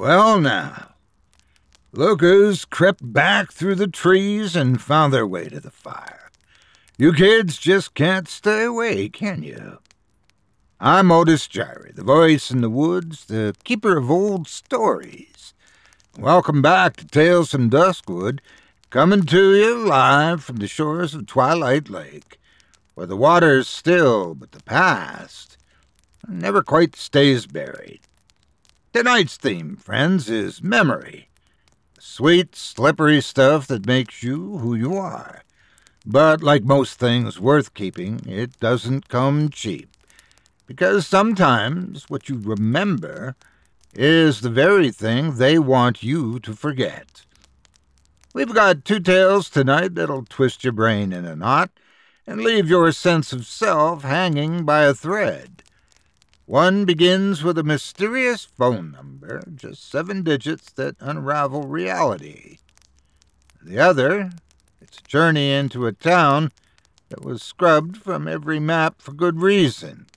Well, now, lookers crept back through the trees and found their way to the fire. You kids just can't stay away, can you? I'm Otis Jiry, the voice in the woods, the keeper of old stories. Welcome back to Tales from Duskwood, coming to you live from the shores of Twilight Lake, where the water's still, but the past never quite stays buried. Tonight's theme, friends, is memory. Sweet, slippery stuff that makes you who you are. But like most things worth keeping, it doesn't come cheap. Because sometimes what you remember is the very thing they want you to forget. We've got two tales tonight that'll twist your brain in a knot and leave your sense of self hanging by a thread. One begins with a mysterious phone number, just 7 digits that unravel reality. The other, it's a journey into a town that was scrubbed from every map for good reason.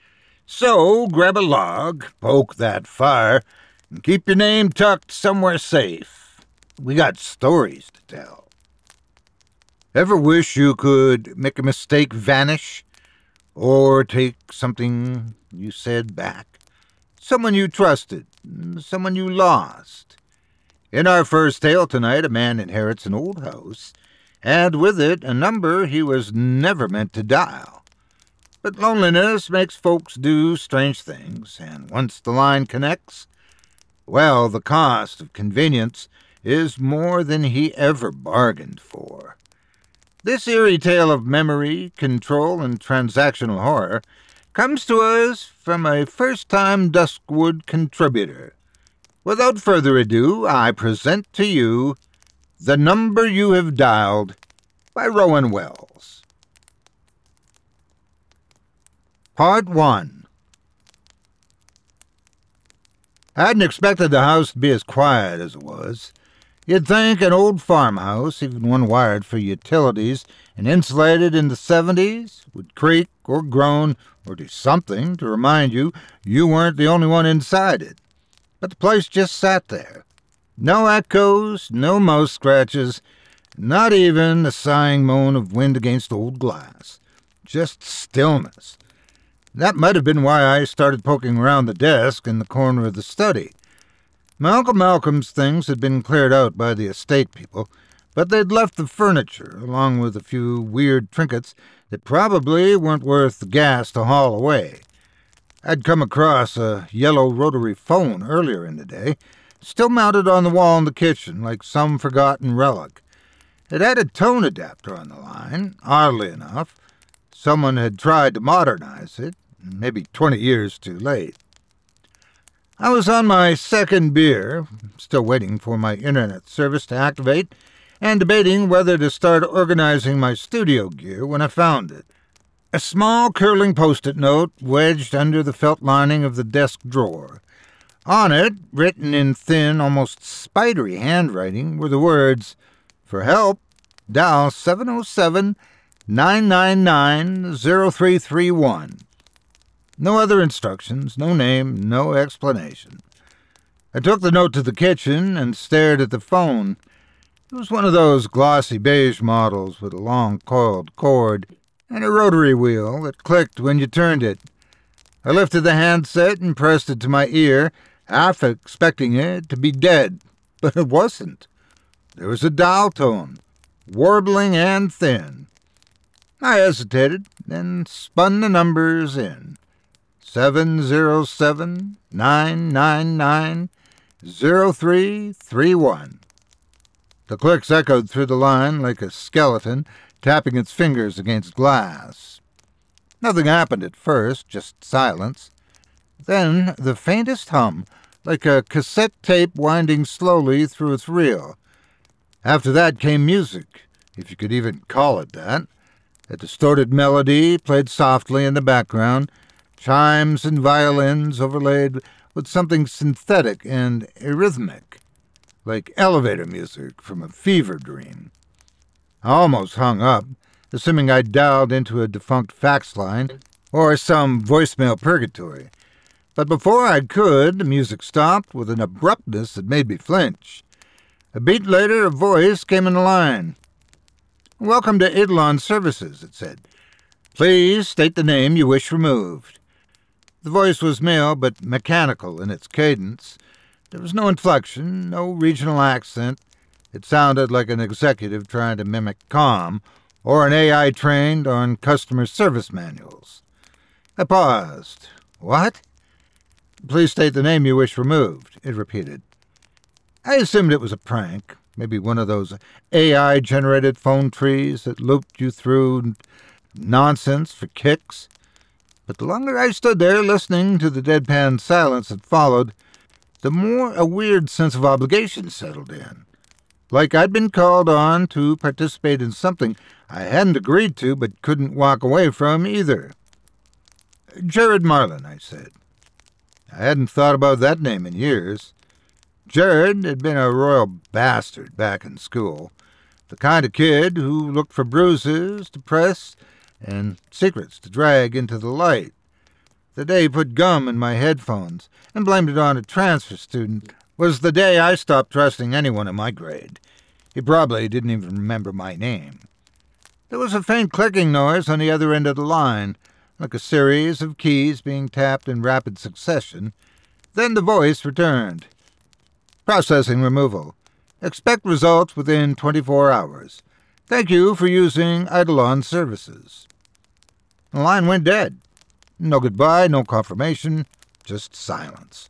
So grab a log, poke that fire, and keep your name tucked somewhere safe. We got stories to tell. Ever wish you could make a mistake vanish? Or take something you said back? Someone you trusted, someone you lost. In our first tale tonight, a man inherits an old house, and with it a number he was never meant to dial. But loneliness makes folks do strange things, and once the line connects, well, the cost of convenience is more than he ever bargained for. This eerie tale of memory, control, and transactional horror comes to us from a first-time Duskwood contributor. Without further ado, I present to you The Number You Have Dialed by Rowan Wells. Part 1. I hadn't expected the house to be as quiet as it was. You'd think an old farmhouse, even one wired for utilities and insulated in the 70s, would creak or groan or do something to remind you weren't the only one inside it. But the place just sat there. No echoes, no mouse scratches, not even the sighing moan of wind against old glass. Just stillness. That might have been why I started poking around the desk in the corner of the study. Malcolm's things had been cleared out by the estate people, but they'd left the furniture, along with a few weird trinkets that probably weren't worth the gas to haul away. I'd come across a yellow rotary phone earlier in the day, still mounted on the wall in the kitchen like some forgotten relic. It had a tone adapter on the line, oddly enough. Someone had tried to modernize it, maybe 20 years too late. I was on my second beer, still waiting for my internet service to activate, and debating whether to start organizing my studio gear when I found it. A small curling post-it note wedged under the felt lining of the desk drawer. On it, written in thin, almost spidery handwriting, were the words, "For help, dial 707-999-0331. No other instructions, no name, no explanation. I took the note to the kitchen and stared at the phone. It was one of those glossy beige models with a long coiled cord and a rotary wheel that clicked when you turned it. I lifted the handset and pressed it to my ear, half expecting it to be dead, but it wasn't. There was a dial tone, warbling and thin. I hesitated, then spun the numbers in. 707-999-0331. The clicks echoed through the line like a skeleton tapping its fingers against glass. Nothing happened at first, just silence. Then the faintest hum, like a cassette tape winding slowly through its reel. After that came music, if you could even call it that. A distorted melody played softly in the background, chimes and violins overlaid with something synthetic and arrhythmic, like elevator music from a fever dream. I almost hung up, assuming I'd dialed into a defunct fax line or some voicemail purgatory. But before I could, the music stopped with an abruptness that made me flinch. A beat later, a voice came in the line. "Welcome to Eidolon Services," it said. "Please state the name you wish removed." The voice was male, but mechanical in its cadence. There was no inflection, no regional accent. It sounded like an executive trying to mimic calm, or an AI trained on customer service manuals. I paused. "What?" "Please state the name you wish removed," it repeated. I assumed it was a prank, maybe one of those AI-generated phone trees that looped you through nonsense for kicks. But the longer I stood there listening to the deadpan silence that followed, the more a weird sense of obligation settled in. Like I'd been called on to participate in something I hadn't agreed to but couldn't walk away from either. "Jared Marlin," I said. I hadn't thought about that name in years. Jared had been a royal bastard back in school, the kind of kid who looked for bruises to press and secrets to drag into the light. The day he put gum in my headphones and blamed it on a transfer student was the day I stopped trusting anyone in my grade. He probably didn't even remember my name. There was a faint clicking noise on the other end of the line, like a series of keys being tapped in rapid succession. Then the voice returned. "Processing removal. Expect results within 24 hours. Thank you for using Eidolon Services." The line went dead. No goodbye, no confirmation, just silence.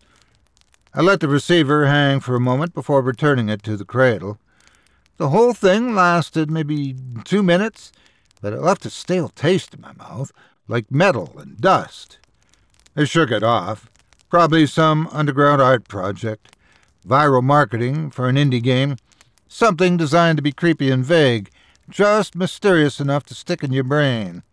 I let the receiver hang for a moment before returning it to the cradle. The whole thing lasted maybe 2 minutes, but it left a stale taste in my mouth, like metal and dust. I shook it off. Probably some underground art project, viral marketing for an indie game, something designed to be creepy and vague, just mysterious enough to stick in your brain.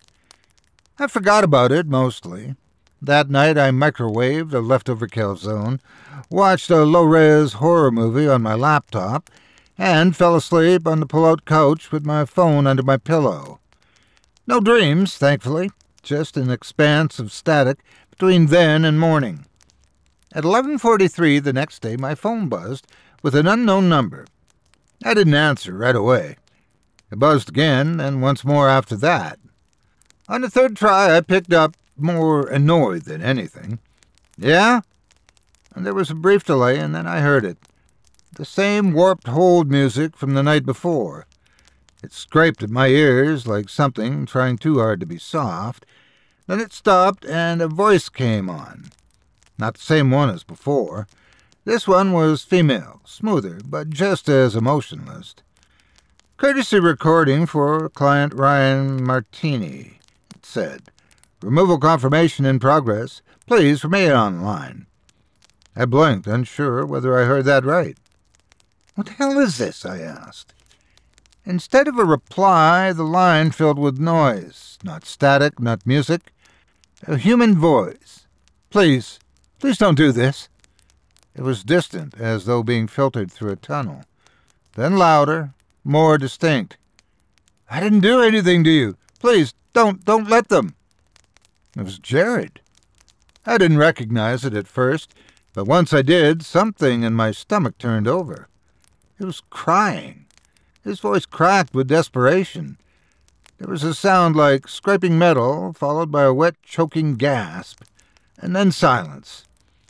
I forgot about it, mostly. That night I microwaved a leftover calzone, watched a low-res horror movie on my laptop, and fell asleep on the pull-out couch with my phone under my pillow. No dreams, thankfully, just an expanse of static between then and morning. At 11:43 the next day, my phone buzzed with an unknown number. I didn't answer right away. It buzzed again, and once more after that. On the third try, I picked up, more annoyed than anything. "Yeah?" And there was a brief delay, and then I heard it. The same warped hold music from the night before. It scraped at my ears like something trying too hard to be soft. Then it stopped, and a voice came on. Not the same one as before. This one was female, smoother, but just as emotionless. "Courtesy recording for client Ryan Martini," it said. "Removal confirmation in progress. Please remain online." I blinked, unsure whether I heard that right. "What the hell is this?" I asked. Instead of a reply, the line filled with noise. Not static, not music. A human voice. Please don't do this." It was distant, as though being filtered through a tunnel. Then louder, more distinct. "I didn't do anything to you. Please, don't let them." It was Jared. I didn't recognize it at first, but once I did, something in my stomach turned over. It was crying. His voice cracked with desperation. There was a sound like scraping metal, followed by a wet, choking gasp, and then silence.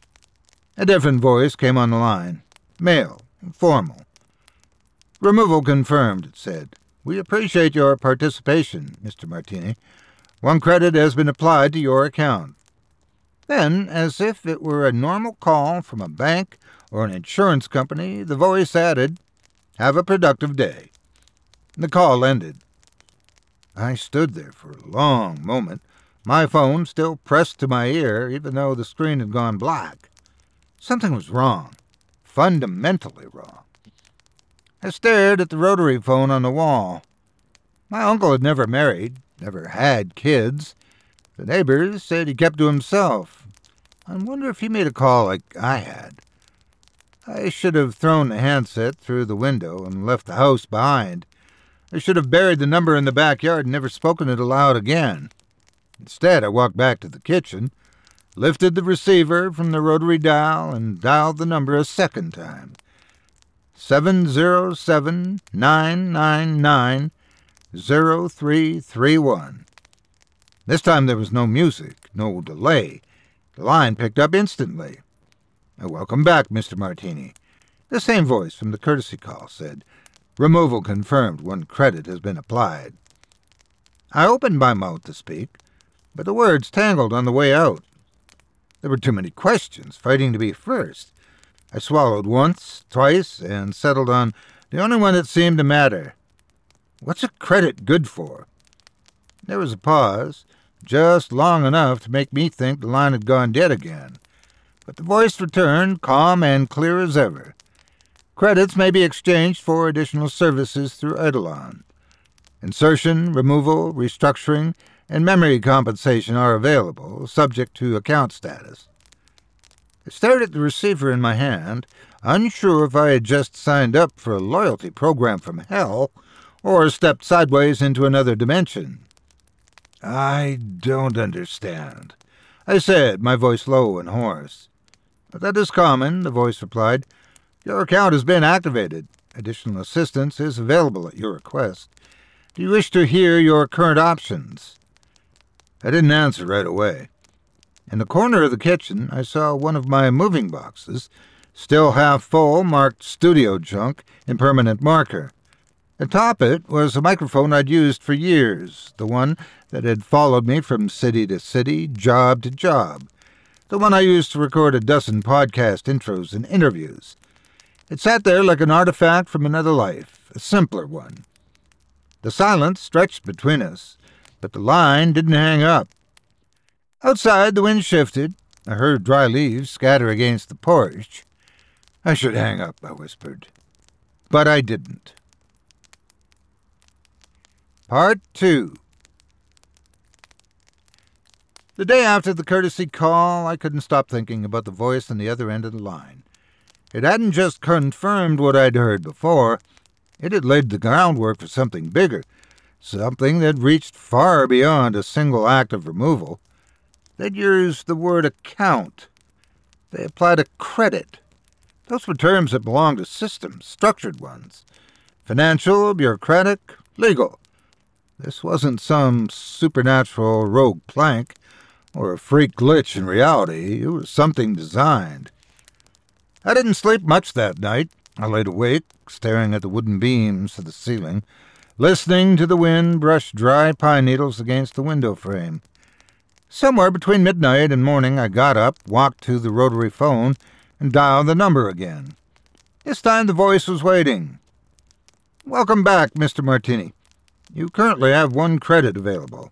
A different voice came on the line. Male, formal. "Removal confirmed," it said. "We appreciate your participation, Mr. Martini. 1 credit has been applied to your account." Then, as if it were a normal call from a bank or an insurance company, the voice added, "Have a productive day." The call ended. I stood there for a long moment, my phone still pressed to my ear, even though the screen had gone black. Something was wrong, fundamentally wrong. I stared at the rotary phone on the wall. My uncle had never married, never had kids. The neighbors said he kept to himself. I wonder if he made a call like I had. I should have thrown the handset through the window and left the house behind. I should have buried the number in the backyard and never spoken it aloud again. Instead, I walked back to the kitchen, lifted the receiver from the rotary dial, and dialed the number a second time. 707-999-0331. This time there was no music, no delay. The line picked up instantly. "Welcome back, Mr. Martini." The same voice from the courtesy call said, "Removal confirmed. 1 credit has been applied." I opened my mouth to speak, but the words tangled on the way out. There were too many questions, fighting to be first. I swallowed once, twice, and settled on the only one that seemed to matter. What's a credit good for? There was a pause, just long enough to make me think the line had gone dead again. But the voice returned, calm and clear as ever. Credits may be exchanged for additional services through Eidolon. Insertion, removal, restructuring, and memory compensation are available, subject to account status. I stared at the receiver in my hand, unsure if I had just signed up for a loyalty program from hell or stepped sideways into another dimension. "I don't understand," I said, my voice low and hoarse. "But that is common," the voice replied. "Your account has been activated. Additional assistance is available at your request. Do you wish to hear your current options?" I didn't answer right away. In the corner of the kitchen, I saw one of my moving boxes, still half full, marked "Studio Junk" in permanent marker. Atop it was a microphone I'd used for years, the one that had followed me from city to city, job to job, the one I used to record a dozen podcast intros and interviews. It sat there like an artifact from another life, a simpler one. The silence stretched between us, but the line didn't hang up. Outside, the wind shifted. I heard dry leaves scatter against the porch. "I should hang up," I whispered. But I didn't. Part 2. The day after the courtesy call, I couldn't stop thinking about the voice on the other end of the line. It hadn't just confirmed what I'd heard before. It had laid the groundwork for something bigger, something that reached far beyond a single act of removal. They'd used the word account. They applied a credit. Those were terms that belonged to systems, structured ones. Financial, bureaucratic, legal. This wasn't some supernatural rogue plank or a freak glitch in reality. It was something designed. I didn't sleep much that night. I laid awake, staring at the wooden beams of the ceiling, listening to the wind brush dry pine needles against the window frame. Somewhere between midnight and morning, I got up, walked to the rotary phone, and dialed the number again. This time the voice was waiting. "Welcome back, Mr. Martini. You currently have 1 credit available."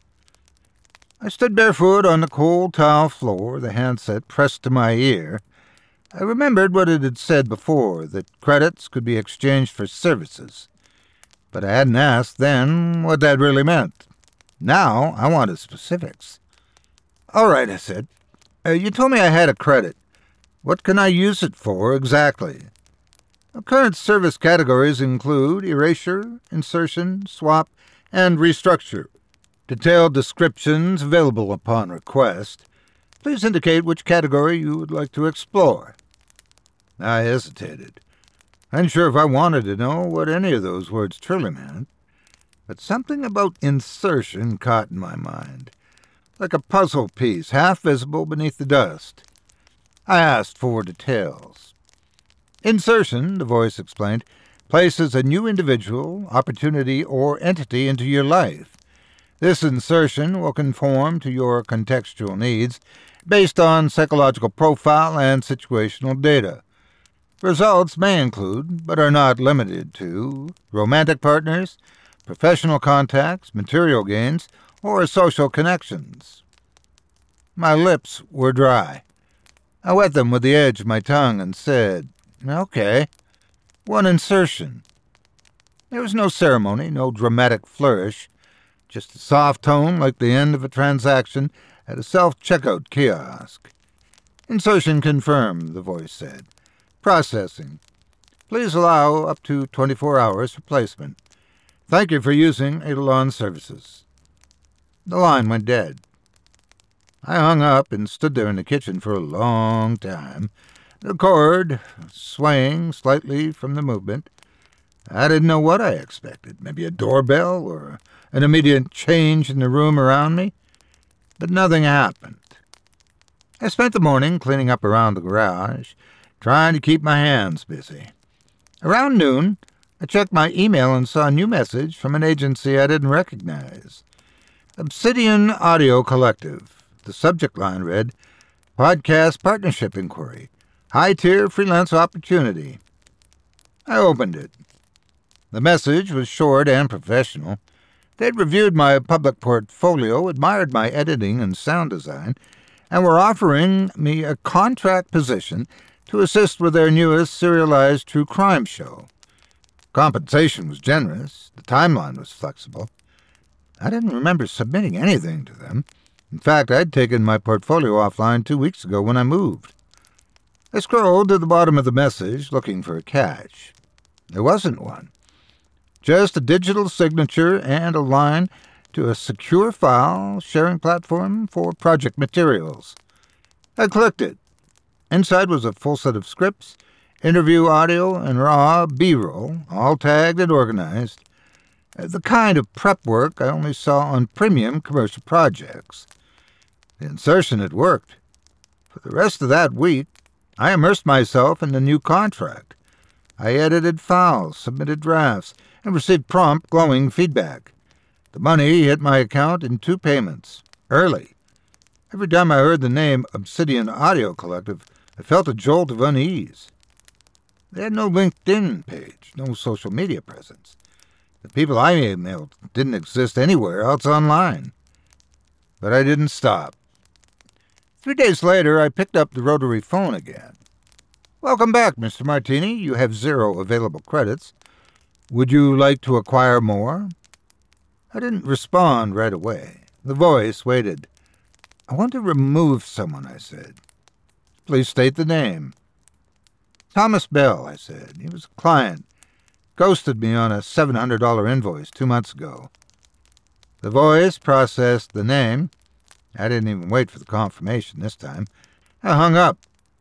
I stood barefoot on the cold tile floor, the handset pressed to my ear. I remembered what it had said before, that credits could be exchanged for services. But I hadn't asked then what that really meant. Now I wanted specifics. "All right," I said. You told me I had a credit. What can I use it for exactly?" Current service categories include erasure, insertion, swap, and restructure. Detailed descriptions available upon request. Please indicate which category you would like to explore." I hesitated, unsure if I wanted to know what any of those words truly meant. But something about insertion caught in my mind, like a puzzle piece half visible beneath the dust. I asked for details. "Insertion," the voice explained, "places a new individual, opportunity, or entity into your life. This insertion will conform to your contextual needs based on psychological profile and situational data. Results may include, but are not limited to, romantic partners, professional contacts, material gains, or social connections." My lips were dry. I wet them with the edge of my tongue and said, "Okay, 1 insertion." There was no ceremony, no dramatic flourish, just a soft tone like the end of a transaction at a self-checkout kiosk. "Insertion confirmed," the voice said. "Processing. Please allow up to 24 hours for placement. Thank you for using Eidolon services." The line went dead. I hung up and stood there in the kitchen for a long time, the cord swaying slightly from the movement. I didn't know what I expected, maybe a doorbell or an immediate change in the room around me, but nothing happened. I spent the morning cleaning up around the garage, trying to keep my hands busy. Around noon, I checked my email and saw a new message from an agency I didn't recognize. Obsidian Audio Collective. The subject line read, Podcast Partnership Inquiry. High-tier freelance opportunity. I opened it. The message was short and professional. They'd reviewed my public portfolio, admired my editing and sound design, and were offering me a contract position to assist with their newest serialized true crime show. Compensation was generous. The timeline was flexible. I didn't remember submitting anything to them. In fact, I'd taken my portfolio offline 2 weeks ago when I moved. I scrolled to the bottom of the message, looking for a catch. There wasn't one. Just a digital signature and a line to a secure file sharing platform for project materials. I clicked it. Inside was a full set of scripts, interview audio, and raw B-roll, all tagged and organized. The kind of prep work I only saw on premium commercial projects. The insertion had worked. For the rest of that week, I immersed myself in the new contract. I edited files, submitted drafts, and received prompt, glowing feedback. The money hit my account in 2 payments, early. Every time I heard the name Obsidian Audio Collective, I felt a jolt of unease. They had no LinkedIn page, no social media presence. The people I emailed didn't exist anywhere else online. But I didn't stop. 3 days later, I picked up the rotary phone again. Welcome back, Mr. Martini. You have 0 available credits. Would you like to acquire more? I didn't respond right away. The voice waited. I want to remove someone, I said. Please state the name. Thomas Bell, I said. He was a client. Ghosted me on a $700 invoice 2 months ago. The voice processed the name. I didn't even wait for the confirmation this time. I hung up.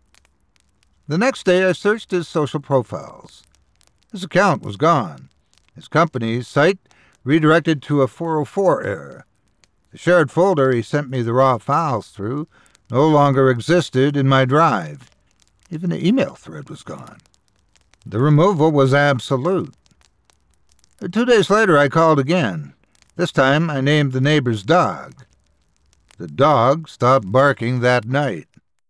The next day I searched his social profiles. His account was gone. His company's site redirected to a 404 error. The shared folder he sent me the raw files through no longer existed in my drive. Even the email thread was gone. The removal was absolute. 2 days later I called again. This time I named the neighbor's dog. The dog stopped barking that night.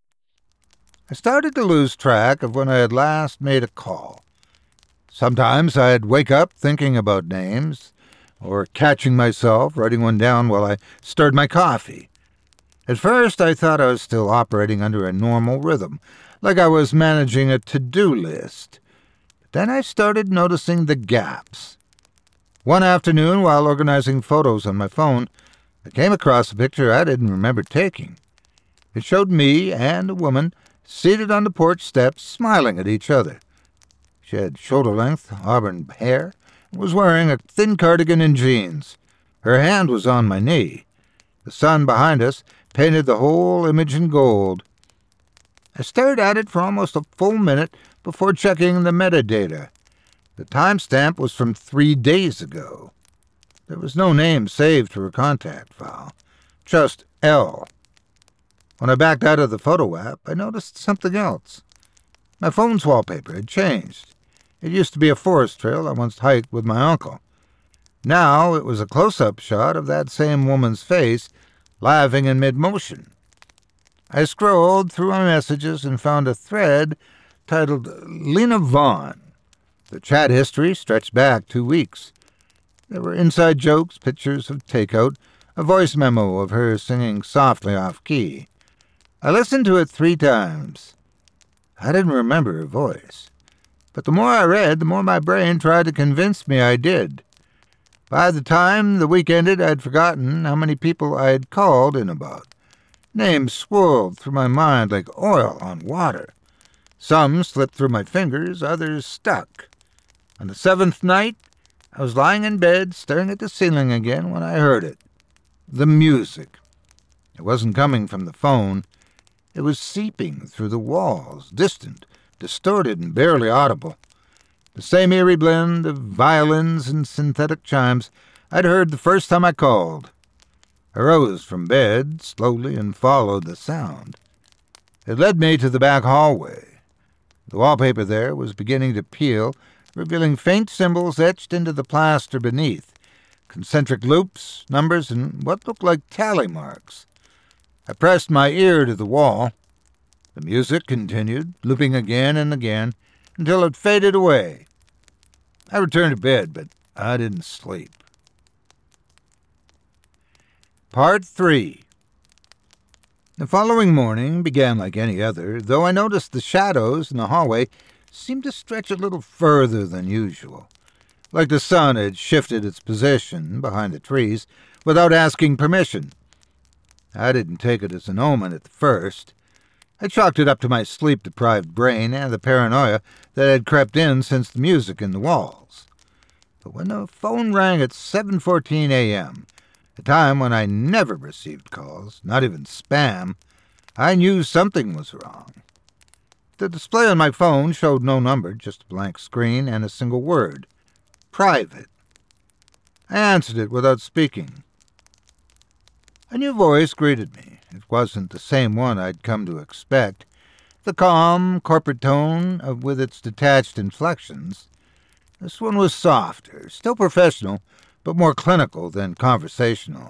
I started to lose track of when I had last made a call. Sometimes I'd wake up thinking about names, or catching myself writing one down while I stirred my coffee. At first I thought I was still operating under a normal rhythm, like I was managing a to-do list. But then I started noticing the gaps. One afternoon, while organizing photos on my phone, I came across a picture I didn't remember taking. It showed me and a woman seated on the porch steps, smiling at each other. She had shoulder-length auburn hair and was wearing a thin cardigan and jeans. Her hand was on my knee. The sun behind us painted the whole image in gold. I stared at it for almost a full minute before checking the metadata. The timestamp was from 3 days ago. There was no name saved to her contact file, just L. When I backed out of the photo app, I noticed something else. My phone's wallpaper had changed. It used to be a forest trail I once hiked with my uncle. Now it was a close-up shot of that same woman's face, laughing in mid-motion. I scrolled through my messages and found a thread titled Lena Vaughn. The chat history stretched back 2 weeks. There were inside jokes, pictures of takeout, a voice memo of her singing softly off-key. I listened to it 3 times. I didn't remember her voice. But the more I read, the more my brain tried to convince me I did. By the time the week ended, I'd forgotten how many people I had called in about. Names swirled through my mind like oil on water. Some slipped through my fingers, others stuck. On the 7th night, I was lying in bed, staring at the ceiling again when I heard it. The music. It wasn't coming from the phone. It was seeping through the walls, distant, distorted, and barely audible. The same eerie blend of violins and synthetic chimes I'd heard the first time I called. I rose from bed slowly and followed the sound. It led me to the back hallway. The wallpaper there was beginning to peel, revealing faint symbols etched into the plaster beneath, concentric loops, numbers, and what looked like tally marks. I pressed my ear to the wall. The music continued, looping again and again, until it faded away. I returned to bed, but I didn't sleep. Part 3. The following morning began like any other, though I noticed the shadows in the hallway seemed to stretch a little further than usual, like the sun had shifted its position behind the trees without asking permission. I didn't take it as an omen at the first. I chalked it up to my sleep-deprived brain and the paranoia that had crept in since the music in the walls. But when the phone rang at 7:14 a.m., a time when I never received calls, not even spam, I knew something was wrong. The display on my phone showed no number, just a blank screen and a single word: private. I answered it without speaking. A new voice greeted me. It wasn't the same one I'd come to expect. The calm, corporate tone with its detached inflections. This one was softer, still professional, but more clinical than conversational.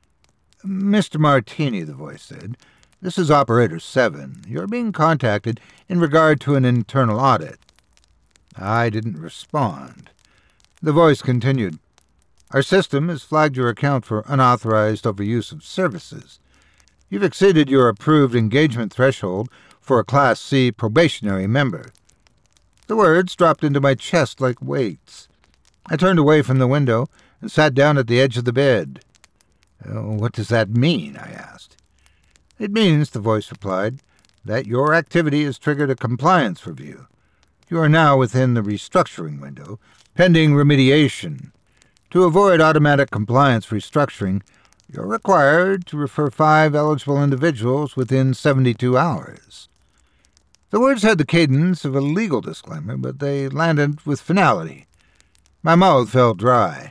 "Mr. Martini," the voice said, "this is Operator 7. You're being contacted in regard to an internal audit." I didn't respond. The voice continued, "Our system has flagged your account for unauthorized overuse of services. You've exceeded your approved engagement threshold for a Class C probationary member." The words dropped into my chest like weights. I turned away from the window and sat down at the edge of the bed. "What does that mean?" I asked. "It means," the voice replied, "that your activity has triggered a compliance review. You are now within the restructuring window, pending remediation. To avoid automatic compliance restructuring, you're required to refer 5 eligible individuals within 72 hours. The words had the cadence of a legal disclaimer, but they landed with finality. My mouth felt dry.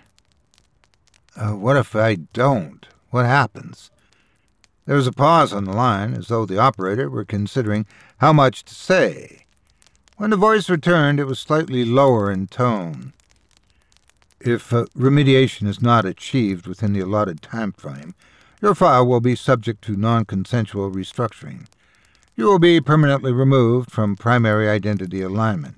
What if I don't? What happens? There was a pause on the line, as though the operator were considering how much to say. When the voice returned, it was slightly lower in tone. "If remediation is not achieved within the allotted time frame, your file will be subject to non-consensual restructuring. You will be permanently removed from primary identity alignment."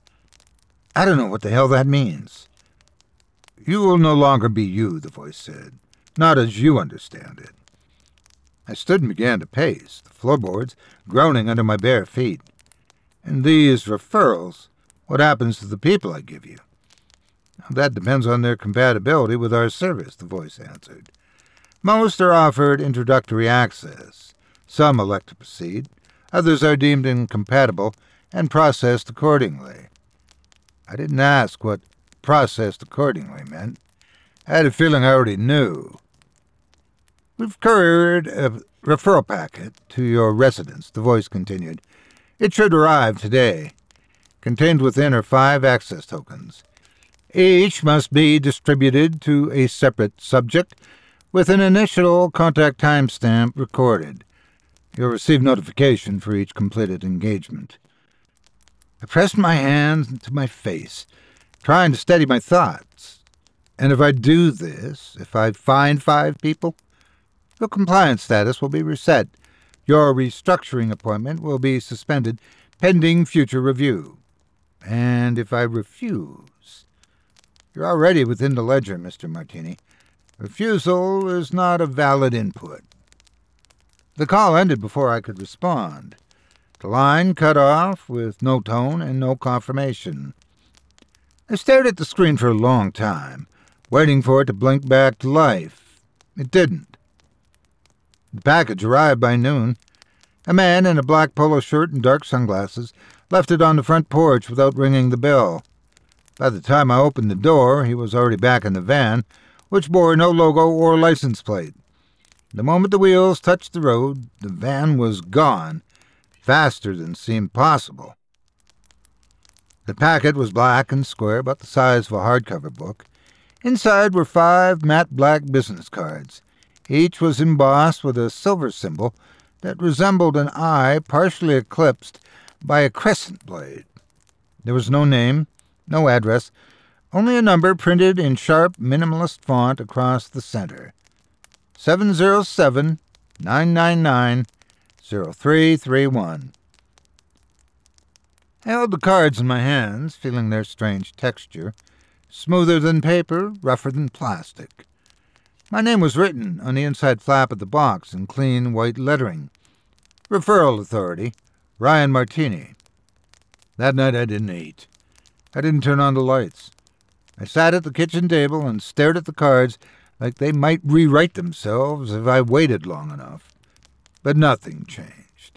I don't know what the hell that means. "You will no longer be you," the voice said. "Not as you understand it." I stood and began to pace, the floorboards groaning under my bare feet. "And these referrals, what happens to the people I give you?" "That depends on their compatibility with our service," the voice answered. "Most are offered introductory access. Some elect to proceed. Others are deemed incompatible and processed accordingly." I didn't ask what "processed accordingly" meant. I had a feeling I already knew. "We've couriered a referral packet to your residence," the voice continued. "It should arrive today. Contained within are 5 access tokens. Each must be distributed to a separate subject with an initial contact timestamp recorded. You'll receive notification for each completed engagement." I pressed my hands to my face, trying to steady my thoughts. "And if I do this, if I find 5 people, your compliance status will be reset. Your restructuring appointment will be suspended pending future review. And if I refuse, you're already within the ledger, Mr. Martini. Refusal is not a valid input." The call ended before I could respond. The line cut off with no tone and no confirmation. I stared at the screen for a long time, waiting for it to blink back to life. It didn't. The package arrived by noon. A man in a black polo shirt and dark sunglasses left it on the front porch without ringing the bell. By the time I opened the door, he was already back in the van, which bore no logo or license plate. The moment the wheels touched the road, the van was gone, faster than seemed possible. The packet was black and square, about the size of a hardcover book. Inside were 5 matte black business cards. Each was embossed with a silver symbol that resembled an eye partially eclipsed by a crescent blade. There was no name, no address, only a number printed in sharp, minimalist font across the center. 707-999-0331. I held the cards in my hands, feeling their strange texture, smoother than paper, rougher than plastic. My name was written on the inside flap of the box in clean white lettering. Referral Authority, Ryan Martini. That night I didn't eat. I didn't turn on the lights. I sat at the kitchen table and stared at the cards like they might rewrite themselves if I waited long enough. But nothing changed.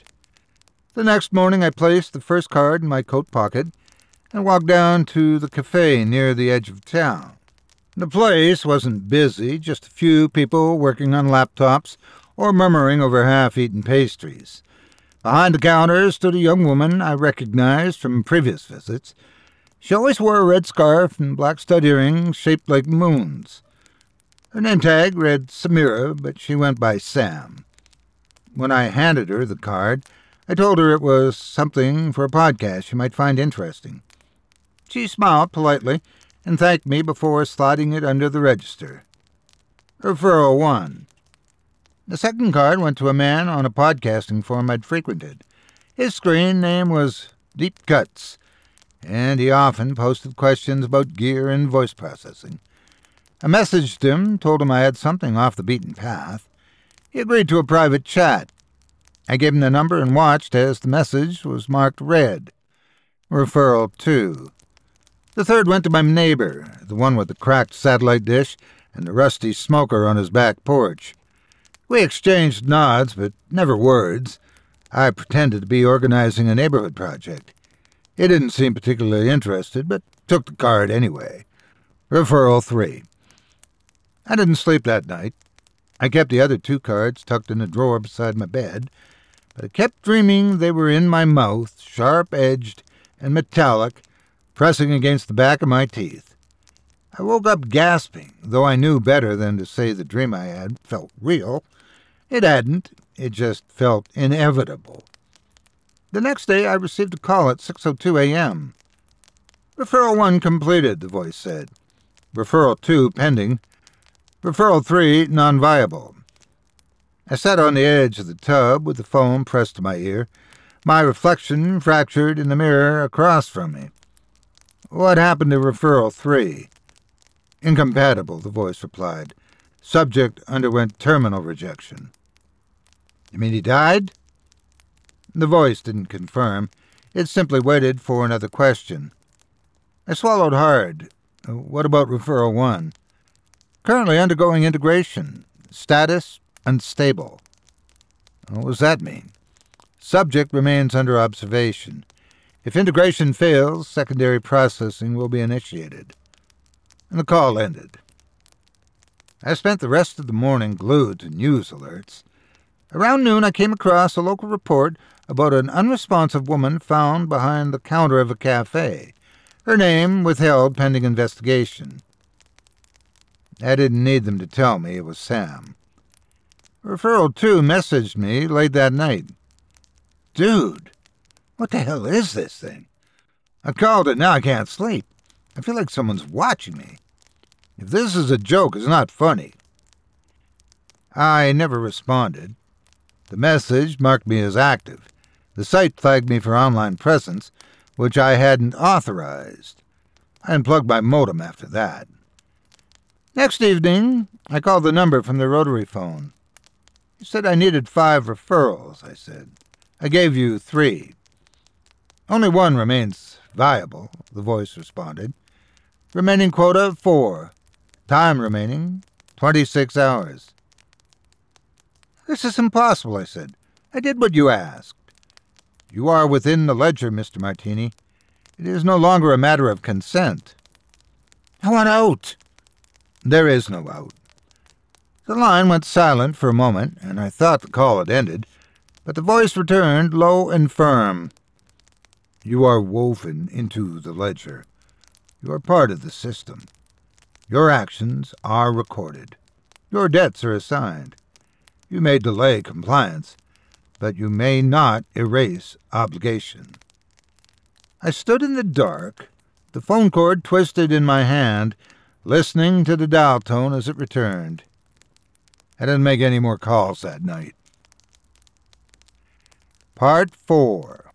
The next morning I placed the first card in my coat pocket and walked down to the cafe near the edge of town. The place wasn't busy, just a few people working on laptops or murmuring over half-eaten pastries. Behind the counter stood a young woman I recognized from previous visits. She always wore a red scarf and black stud earrings shaped like moons. Her name tag read Samira, but she went by Sam. When I handed her the card, I told her it was something for a podcast she might find interesting. She smiled politely and thanked me before sliding it under the register. Referral 1. The second card went to a man on a podcasting forum I'd frequented. His screen name was Deep Cuts, and he often posted questions about gear and voice processing. I messaged him, told him I had something off the beaten path. He agreed to a private chat. I gave him the number and watched as the message was marked red. Referral 2. The third went to my neighbor, the one with the cracked satellite dish and the rusty smoker on his back porch. We exchanged nods, but never words. I pretended to be organizing a neighborhood project. He didn't seem particularly interested, but took the card anyway. Referral 3. I didn't sleep that night. I kept the other 2 cards tucked in a drawer beside my bed, but I kept dreaming they were in my mouth, sharp-edged and metallic, pressing against the back of my teeth. I woke up gasping, though I knew better than to say the dream I had felt real. It hadn't. It just felt inevitable. The next day I received a call at 6:02 a.m. Referral 1 completed, the voice said. Referral 2 pending. Referral 3 non-viable. I sat on the edge of the tub with the phone pressed to my ear, my reflection fractured in the mirror across from me. What happened to Referral 3? Incompatible, the voice replied. Subject underwent terminal rejection. You mean he died? The voice didn't confirm. It simply waited for another question. I swallowed hard. What about Referral 1? Currently undergoing integration. Status unstable. What does that mean? Subject remains under observation. If integration fails, secondary processing will be initiated. And the call ended. I spent the rest of the morning glued to news alerts. Around noon I came across a local report about an unresponsive woman found behind the counter of a cafe. Her name withheld pending investigation. I didn't need them to tell me it was Sam. Referral 2 messaged me late that night. Dude, what the hell is this thing? I called it, now I can't sleep. I feel like someone's watching me. If this is a joke, it's not funny. I never responded. The message marked me as active. The site flagged me for online presence, which I hadn't authorized. I unplugged my modem after that. Next evening, I called the number from the rotary phone. You said I needed 5 referrals, I said. I gave you 3. Only 1 remains viable, the voice responded. Remaining quota 4. Time remaining 26 hours. This is impossible, I said. I did what you asked. You are within the ledger, Mr. Martini. It is no longer a matter of consent. I want out. There is no out. The line went silent for a moment, and I thought the call had ended, but the voice returned, low and firm. You are woven into the ledger. You are part of the system. Your actions are recorded. Your debts are assigned. You may delay compliance, but you may not erase obligation. I stood in the dark, the phone cord twisted in my hand, listening to the dial tone as it returned. I didn't make any more calls that night. Part 4.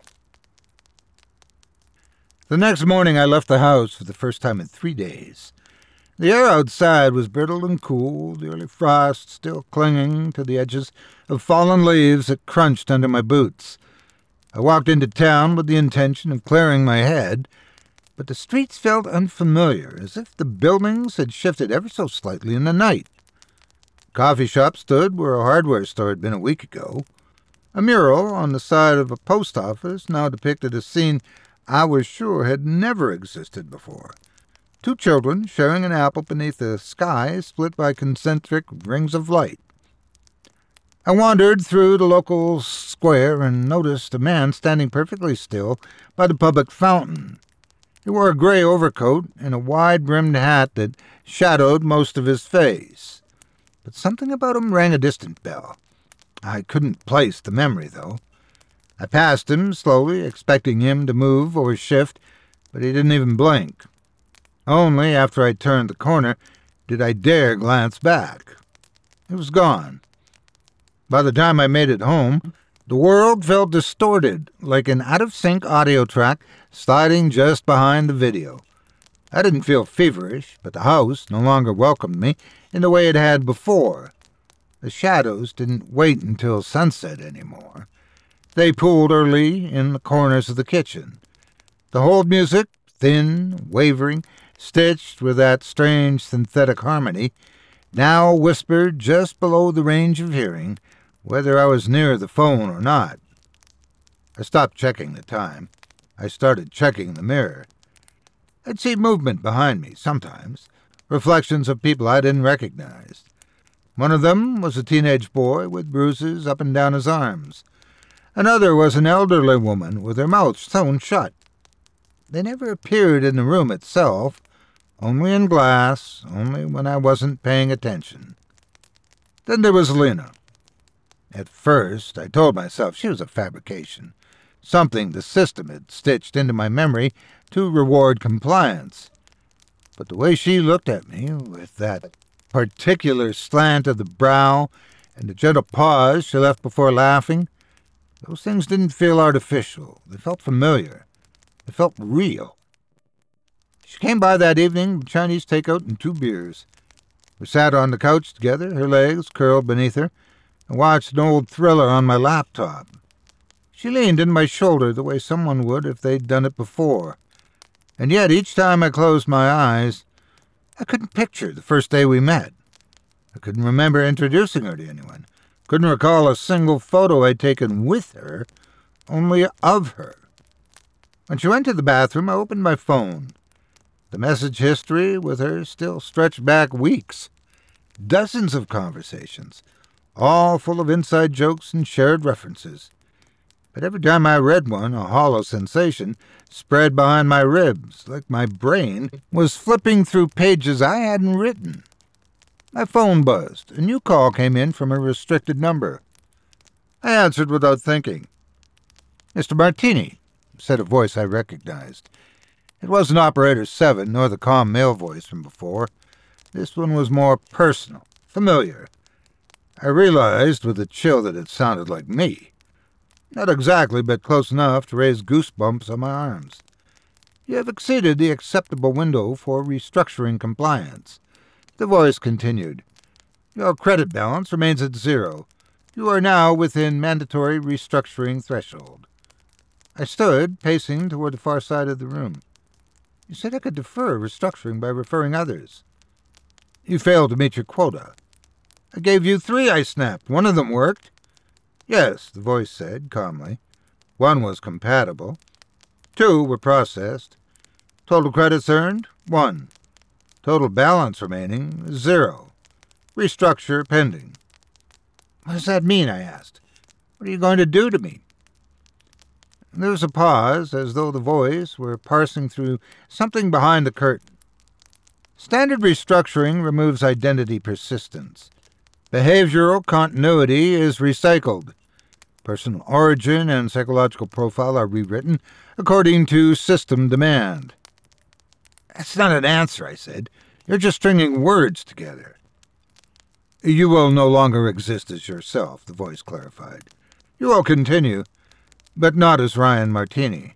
The next morning I left the house for the first time in 3 days. The air outside was brittle and cool, the early frost still clinging to the edges of fallen leaves that crunched under my boots. I walked into town with the intention of clearing my head, but the streets felt unfamiliar, as if the buildings had shifted ever so slightly in the night. A coffee shop stood where a hardware store had been a week ago. A mural on the side of a post office now depicted a scene I was sure had never existed before. 2 children sharing an apple beneath a sky split by concentric rings of light. I wandered through the local square and noticed a man standing perfectly still by the public fountain. He wore a gray overcoat and a wide-brimmed hat that shadowed most of his face. But something about him rang a distant bell. I couldn't place the memory, though. I passed him slowly, expecting him to move or shift, but he didn't even blink. Only after I turned the corner did I dare glance back. It was gone. By the time I made it home, the world felt distorted, like an out-of-sync audio track sliding just behind the video. I didn't feel feverish, but the house no longer welcomed me in the way it had before. The shadows didn't wait until sunset anymore. They pooled early in the corners of the kitchen. The hold music, thin, wavering, stitched with that strange synthetic harmony, now whispered just below the range of hearing, whether I was near the phone or not. I stopped checking the time. I started checking the mirror. I'd see movement behind me sometimes, reflections of people I didn't recognize. One of them was a teenage boy with bruises up and down his arms. Another was an elderly woman with her mouth sewn shut. They never appeared in the room itself, only in glass, only when I wasn't paying attention. Then there was Lena. At first, I told myself she was a fabrication, something the system had stitched into my memory to reward compliance. But the way she looked at me, with that particular slant of the brow and the gentle pause she left before laughing, those things didn't feel artificial. They felt familiar. They felt real. She came by that evening with Chinese takeout and 2 beers. We sat on the couch together, her legs curled beneath her, and watched an old thriller on my laptop. She leaned in my shoulder the way someone would if they'd done it before. And yet each time I closed my eyes, I couldn't picture the first day we met. I couldn't remember introducing her to anyone. Couldn't recall a single photo I'd taken with her, only of her. When she went to the bathroom, I opened my phone. The message history with her still stretched back weeks. Dozens of conversations, all full of inside jokes and shared references. But every time I read one, a hollow sensation spread behind my ribs, like my brain was flipping through pages I hadn't written. My phone buzzed. A new call came in from a restricted number. I answered without thinking. "Mr. Martini," said a voice I recognized. It wasn't Operator 7, nor the calm male voice from before. This one was more personal, familiar. I realized with a chill that it sounded like me. Not exactly, but close enough to raise goosebumps on my arms. "You have exceeded the acceptable window for restructuring compliance." The voice continued. "Your credit balance remains at 0. You are now within mandatory restructuring threshold." I stood, pacing toward the far side of the room. "You said I could defer restructuring by referring others." "You failed to meet your quota." "I gave you 3, I snapped. One of them worked." "Yes," the voice said, calmly. "1 was compatible. 2 were processed. Total credits earned, 1. Total balance remaining, 0. Restructure pending. What does that mean? I asked. What are you going to do to me? There was a pause, as though the voice were parsing through something behind the curtain. Standard restructuring removes identity persistence. Behavioral continuity is recycled. Personal origin and psychological profile are rewritten according to system demand. That's not an answer, I said. You're just stringing words together. You will no longer exist as yourself, the voice clarified. You will continue, but not as Ryan Martini.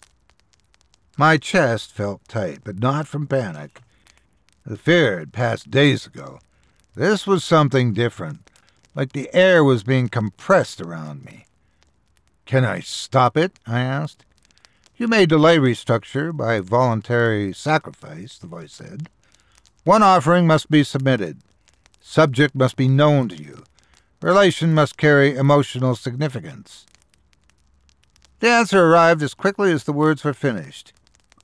My chest felt tight, but not from panic. The fear had passed days ago. This was something different, like the air was being compressed around me. Can I stop it? I asked. You may delay restructure by voluntary sacrifice, the voice said. One offering must be submitted. Subject must be known to you. Relation must carry emotional significance. The answer arrived as quickly as the words were finished.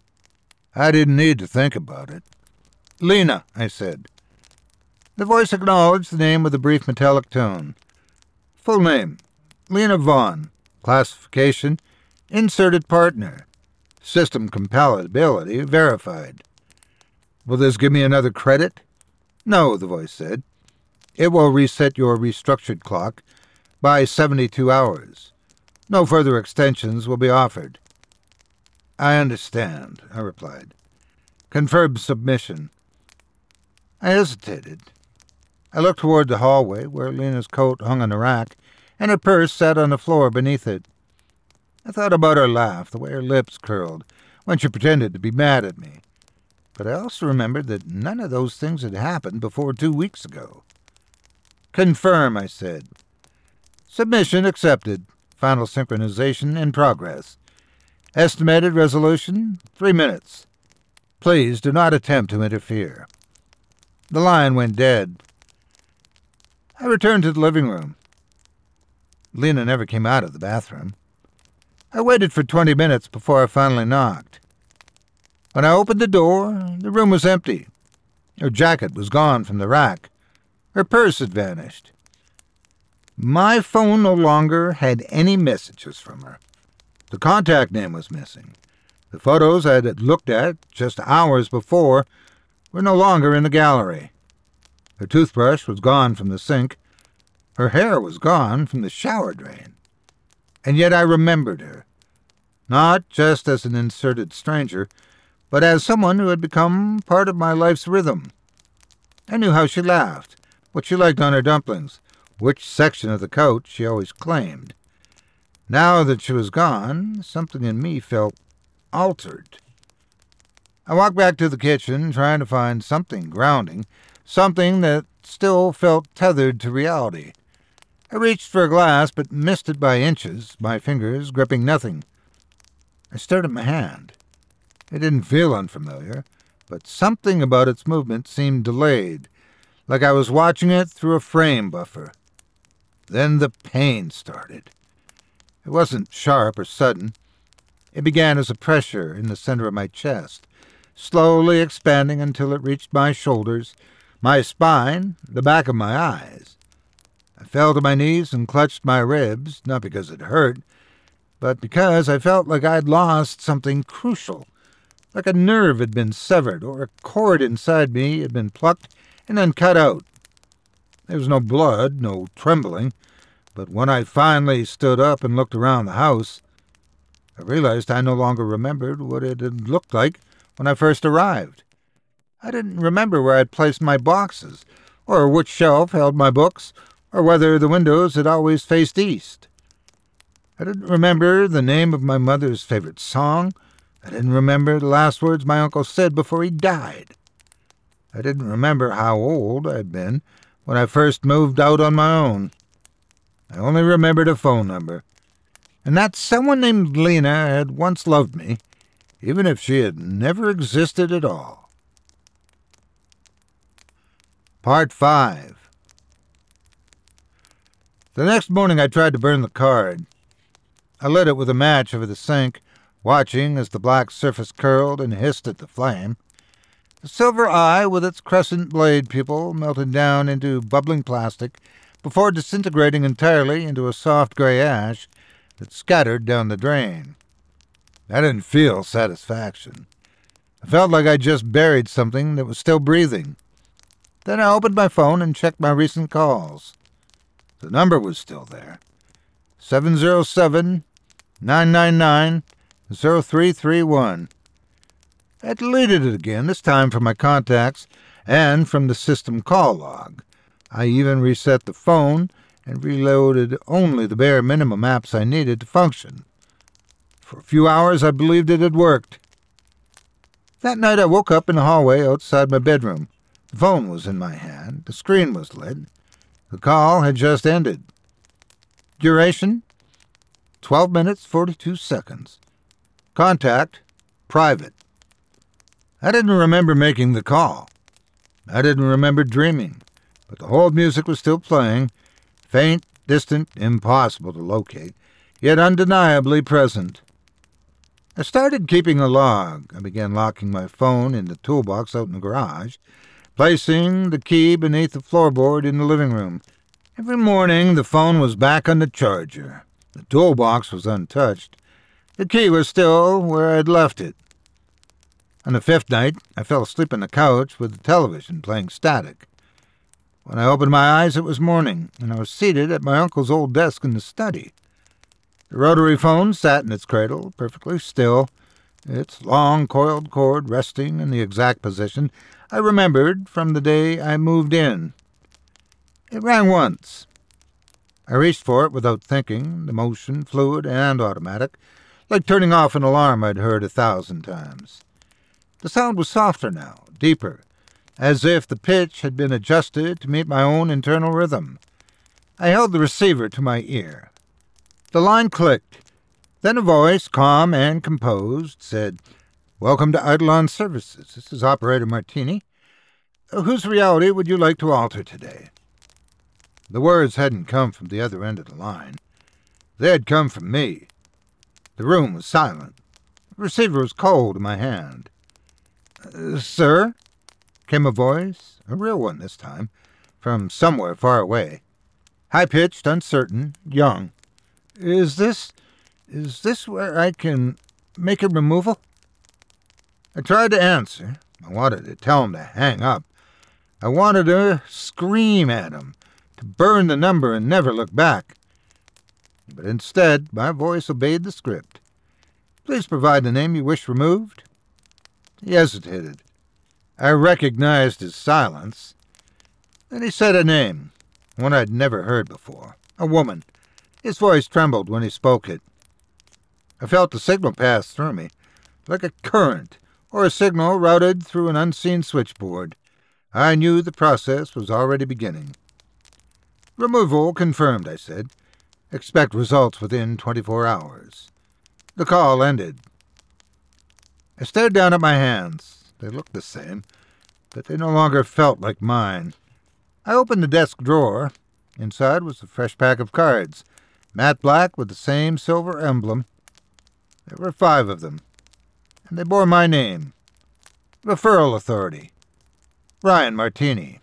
I didn't need to think about it. Lena, I said. The voice acknowledged the name with a brief metallic tone. Full name, Lena Vaughn. Classification, inserted partner. System compatibility verified. Will this give me another credit? No, the voice said. It will reset your restructured clock by 72 hours. No further extensions will be offered. I understand, I replied. Confirm submission. I hesitated. I looked toward the hallway, where Lena's coat hung on a rack, and her purse sat on the floor beneath it. I thought about her laugh, the way her lips curled, when she pretended to be mad at me. But I also remembered that none of those things had happened before 2 weeks ago. Confirm, I said. Submission accepted. Final synchronization in progress. Estimated resolution, 3 minutes. Please do not attempt to interfere. The line went dead. I returned to the living room. Lena never came out of the bathroom. I waited for 20 minutes before I finally knocked. When I opened the door, the room was empty. Her jacket was gone from the rack. Her purse had vanished. My phone no longer had any messages from her. The contact name was missing. The photos I had looked at just hours before were no longer in the gallery. Her toothbrush was gone from the sink. Her hair was gone from the shower drain. And yet I remembered her, not just as an inserted stranger, but as someone who had become part of my life's rhythm. I knew how she laughed, what she liked on her dumplings, which section of the couch she always claimed. Now that she was gone, something in me felt altered. I walked back to the kitchen, trying to find something grounding, something that still felt tethered to reality. I reached for a glass, but missed it by inches, my fingers gripping nothing. I stared at my hand. It didn't feel unfamiliar, but something about its movement seemed delayed, like I was watching it through a frame buffer. Then the pain started. It wasn't sharp or sudden. It began as a pressure in the center of my chest, slowly expanding until it reached my shoulders, my spine, the back of my eyes. I fell to my knees and clutched my ribs, not because it hurt, but because I felt like I'd lost something crucial, like a nerve had been severed or a cord inside me had been plucked and then cut out. There was no blood, no trembling, but when I finally stood up and looked around the house, I realized I no longer remembered what it had looked like when I first arrived. I didn't remember where I'd placed my boxes, or which shelf held my books, or whether the windows had always faced east. I didn't remember the name of my mother's favorite song. I didn't remember the last words my uncle said before he died. I didn't remember how old I'd been when I first moved out on my own. I only remembered a phone number, and that someone named Lena had once loved me, even if she had never existed at all. Part 5. The next morning I tried to burn the card. I lit it with a match over the sink, watching as the black surface curled and hissed at the flame. The silver eye, with its crescent blade pupil, melted down into bubbling plastic before disintegrating entirely into a soft gray ash that scattered down the drain. I didn't feel satisfaction. I felt like I'd just buried something that was still breathing. Then I opened my phone and checked my recent calls. The number was still there. 707-999-0331. I deleted it again, this time from my contacts and from the system call log. I even reset the phone and reloaded only the bare minimum apps I needed to function. For a few hours I believed it had worked. That night I woke up in the hallway outside my bedroom. The phone was in my hand. The screen was lit. The call had just ended. Duration? 12 minutes, 42 seconds. Contact? Private. I didn't remember making the call. I didn't remember dreaming, but the hold music was still playing, faint, distant, impossible to locate, yet undeniably present. I started keeping a log. I began locking my phone in the toolbox out in the garage, placing the key beneath the floorboard in the living room. Every morning the phone was back on the charger. The toolbox was untouched. The key was still where I'd left it. On the fifth night, I fell asleep on the couch with the television playing static. When I opened my eyes, it was morning, and I was seated at my uncle's old desk in the study. The rotary phone sat in its cradle, perfectly still, its long coiled cord resting in the exact position I remembered from the day I moved in. It rang once. I reached for it without thinking, the motion fluid and automatic, like turning off an alarm I'd heard 1,000 times. The sound was softer now, deeper, as if the pitch had been adjusted to meet my own internal rhythm. I held the receiver to my ear. The line clicked. Then a voice, calm and composed, said, "Welcome to Eidolon Services. This is Operator Martini. Whose reality would you like to alter today?" The words hadn't come from the other end of the line. They had come from me. The room was silent. The receiver was cold in my hand. "Sir?" came a voice, a real one this time, from somewhere far away. High-pitched, uncertain, young. Is this where I can make a removal?" I tried to answer. I wanted to tell him to hang up. I wanted to scream at him, to burn the number and never look back. But instead, my voice obeyed the script. "Please provide the name you wish removed." He hesitated. I recognized his silence. Then he said a name, one I'd never heard before, a woman. His voice trembled when he spoke it. I felt the signal pass through me, like a current, or a signal routed through an unseen switchboard. I knew the process was already beginning. "Removal confirmed," I said. "Expect results within 24 hours." The call ended. I stared down at my hands. They looked the same, but they no longer felt like mine. I opened the desk drawer. Inside was a fresh pack of cards, matte black with the same silver emblem. There were 5 of them, and they bore my name. Referral Authority. Ryan Martini.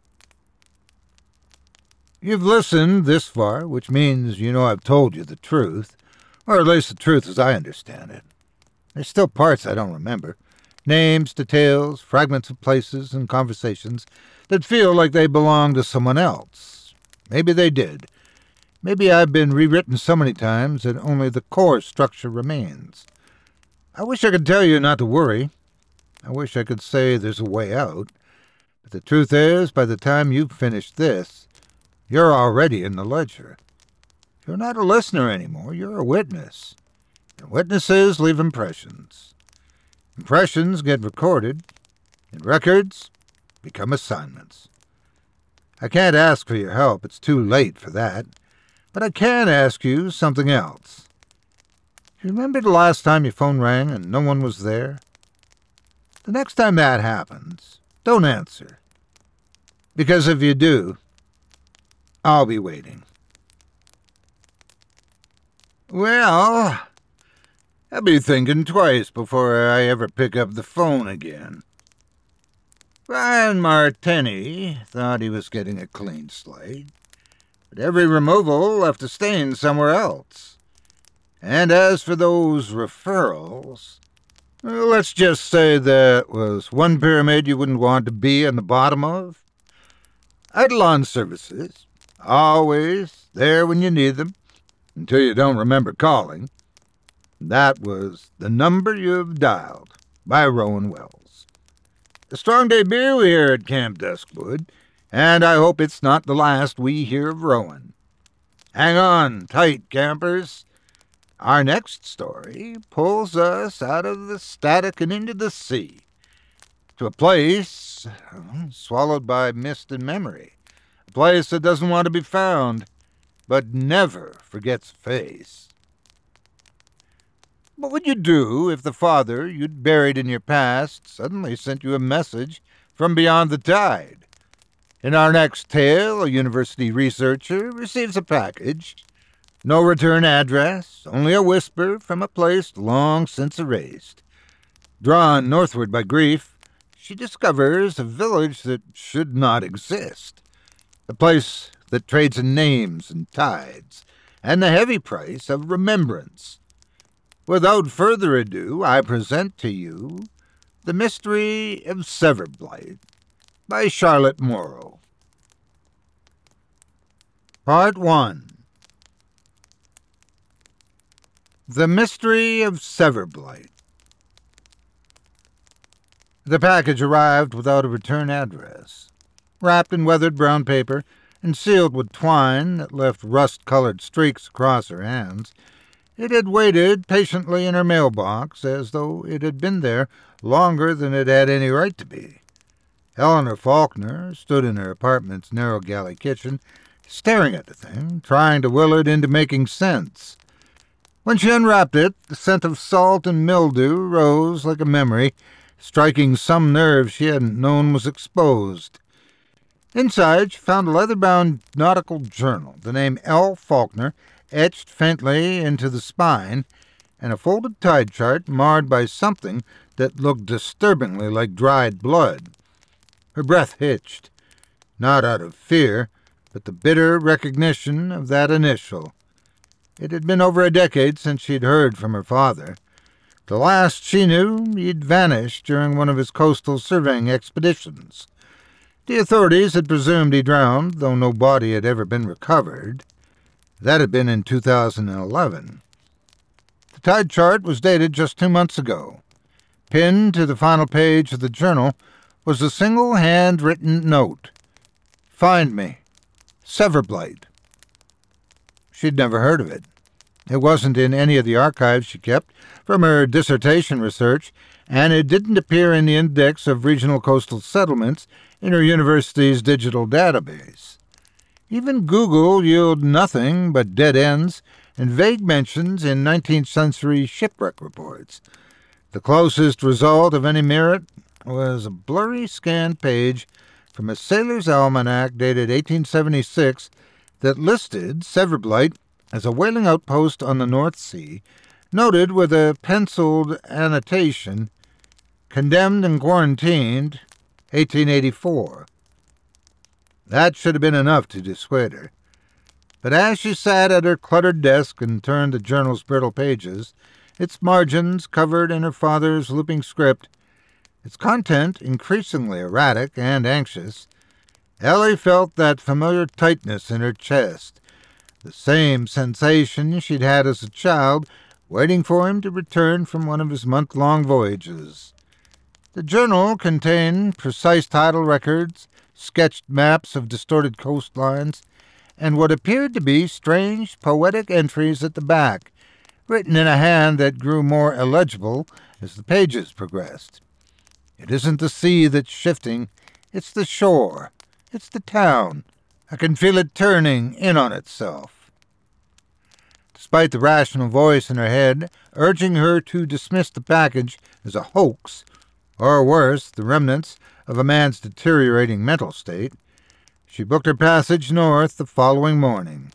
You've listened this far, which means you know I've told you the truth, or at least the truth as I understand it. There's still parts I don't remember. Names, details, fragments of places and conversations that feel like they belong to someone else. Maybe they did. Maybe I've been rewritten so many times that only the core structure remains. I wish I could tell you not to worry. I wish I could say there's a way out. But the truth is, by the time you've finished this, you're already in the ledger. You're not a listener anymore. You're a witness. And witnesses leave impressions. Impressions get recorded, and records become assignments. I can't ask for your help. It's too late for that. But I can ask you something else. Do you remember the last time your phone rang and no one was there? The next time that happens, don't answer. Because if you do, I'll be waiting. Well, I'll be thinking twice before I ever pick up the phone again. Brian Martini thought he was getting a clean slate, but every removal left a stain somewhere else. And as for those referrals, let's just say that was one pyramid you wouldn't want to be on the bottom of. Eidolon Services, always there when you need them, until you don't remember calling. That was the number you've dialed, by Rowan Wells. A strong debut here at Camp Duskwood, and I hope it's not the last we hear of Rowan. Hang on tight, campers. Our next story pulls us out of the static and into the sea, to a place swallowed by mist and memory, a place that doesn't want to be found, but never forgets a face. What would you do if the father you'd buried in your past suddenly sent you a message from beyond the tide? In our next tale, a university researcher receives a package. No return address, only a whisper from a place long since erased. Drawn northward by grief, she discovers a village that should not exist. A place that trades in names and tides, and the heavy price of remembrance. Without further ado, I present to you The Mystery of Severblight by Charlotte Morrow. Part 1. The Mystery of Severblight. The package arrived without a return address, wrapped in weathered brown paper and sealed with twine that left rust-colored streaks across her hands. It had waited patiently in her mailbox, as though it had been there longer than it had any right to be. Eleanor Faulkner stood in her apartment's narrow galley kitchen, staring at the thing, trying to will it into making sense. When she unwrapped it, the scent of salt and mildew rose like a memory, striking some nerve she hadn't known was exposed. Inside, she found a leather-bound nautical journal, the name L. Faulkner etched faintly into the spine, and a folded tide chart marred by something that looked disturbingly like dried blood. Her breath hitched, not out of fear, but the bitter recognition of that initial. It had been over a decade since she'd heard from her father. The last she knew, he'd vanished during one of his coastal surveying expeditions. The authorities had presumed he drowned, though no body had ever been recovered. That had been in 2011. The tide chart was dated just 2 months ago. Pinned to the final page of the journal was a single hand-written note. Find me. Severblight. She'd never heard of it. It wasn't in any of the archives she kept from her dissertation research, and it didn't appear in the index of regional coastal settlements in her university's digital database. Even Google yielded nothing but dead ends and vague mentions in 19th century shipwreck reports. The closest result of any merit was a blurry scanned page from a sailor's almanac dated 1876 that listed Severblight as a whaling outpost on the North Sea, noted with a penciled annotation, condemned and quarantined, 1884. That should have been enough to dissuade her. But as she sat at her cluttered desk and turned the journal's brittle pages, its margins covered in her father's looping script, its content increasingly erratic and anxious, Ellie felt that familiar tightness in her chest, the same sensation she'd had as a child, waiting for him to return from one of his month-long voyages. The journal contained precise title records, sketched maps of distorted coastlines, and what appeared to be strange, poetic entries at the back, written in a hand that grew more illegible as the pages progressed. It isn't the sea that's shifting, it's the shore, it's the town. I can feel it turning in on itself. Despite the rational voice in her head urging her to dismiss the package as a hoax, or worse, the remnants of a man's deteriorating mental state, she booked her passage north the following morning.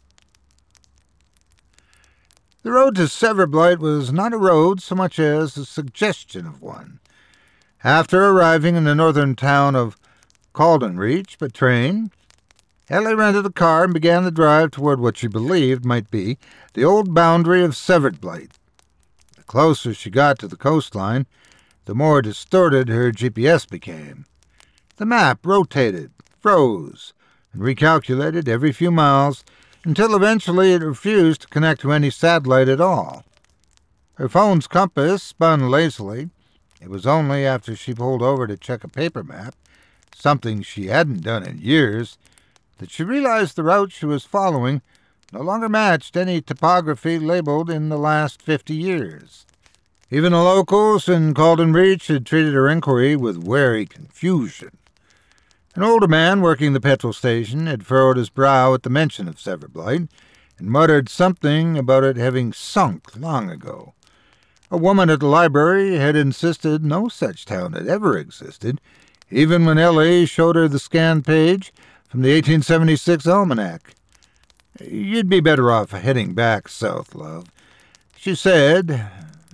The road to Severblight was not a road so much as a suggestion of one. After arriving in the northern town of Calden Reach by train. Ellie rented a car and began the drive toward what she believed might be the old boundary of Severed Blight. The closer she got to the coastline, the more distorted her GPS became. The map rotated, froze, and recalculated every few miles until eventually it refused to connect to any satellite at all. Her phone's compass spun lazily. It was only after she pulled over to check a paper map, something she hadn't done in years, that she realized the route she was following no longer matched any topography labeled in the last 50 years. Even the locals in Calden Reach had treated her inquiry with wary confusion. An older man working the petrol station had furrowed his brow at the mention of Severed Blight and muttered something about it having sunk long ago. A woman at the library had insisted no such town had ever existed, even when Ellie showed her the scanned page from the 1876 almanac. "You'd be better off heading back south, love," she said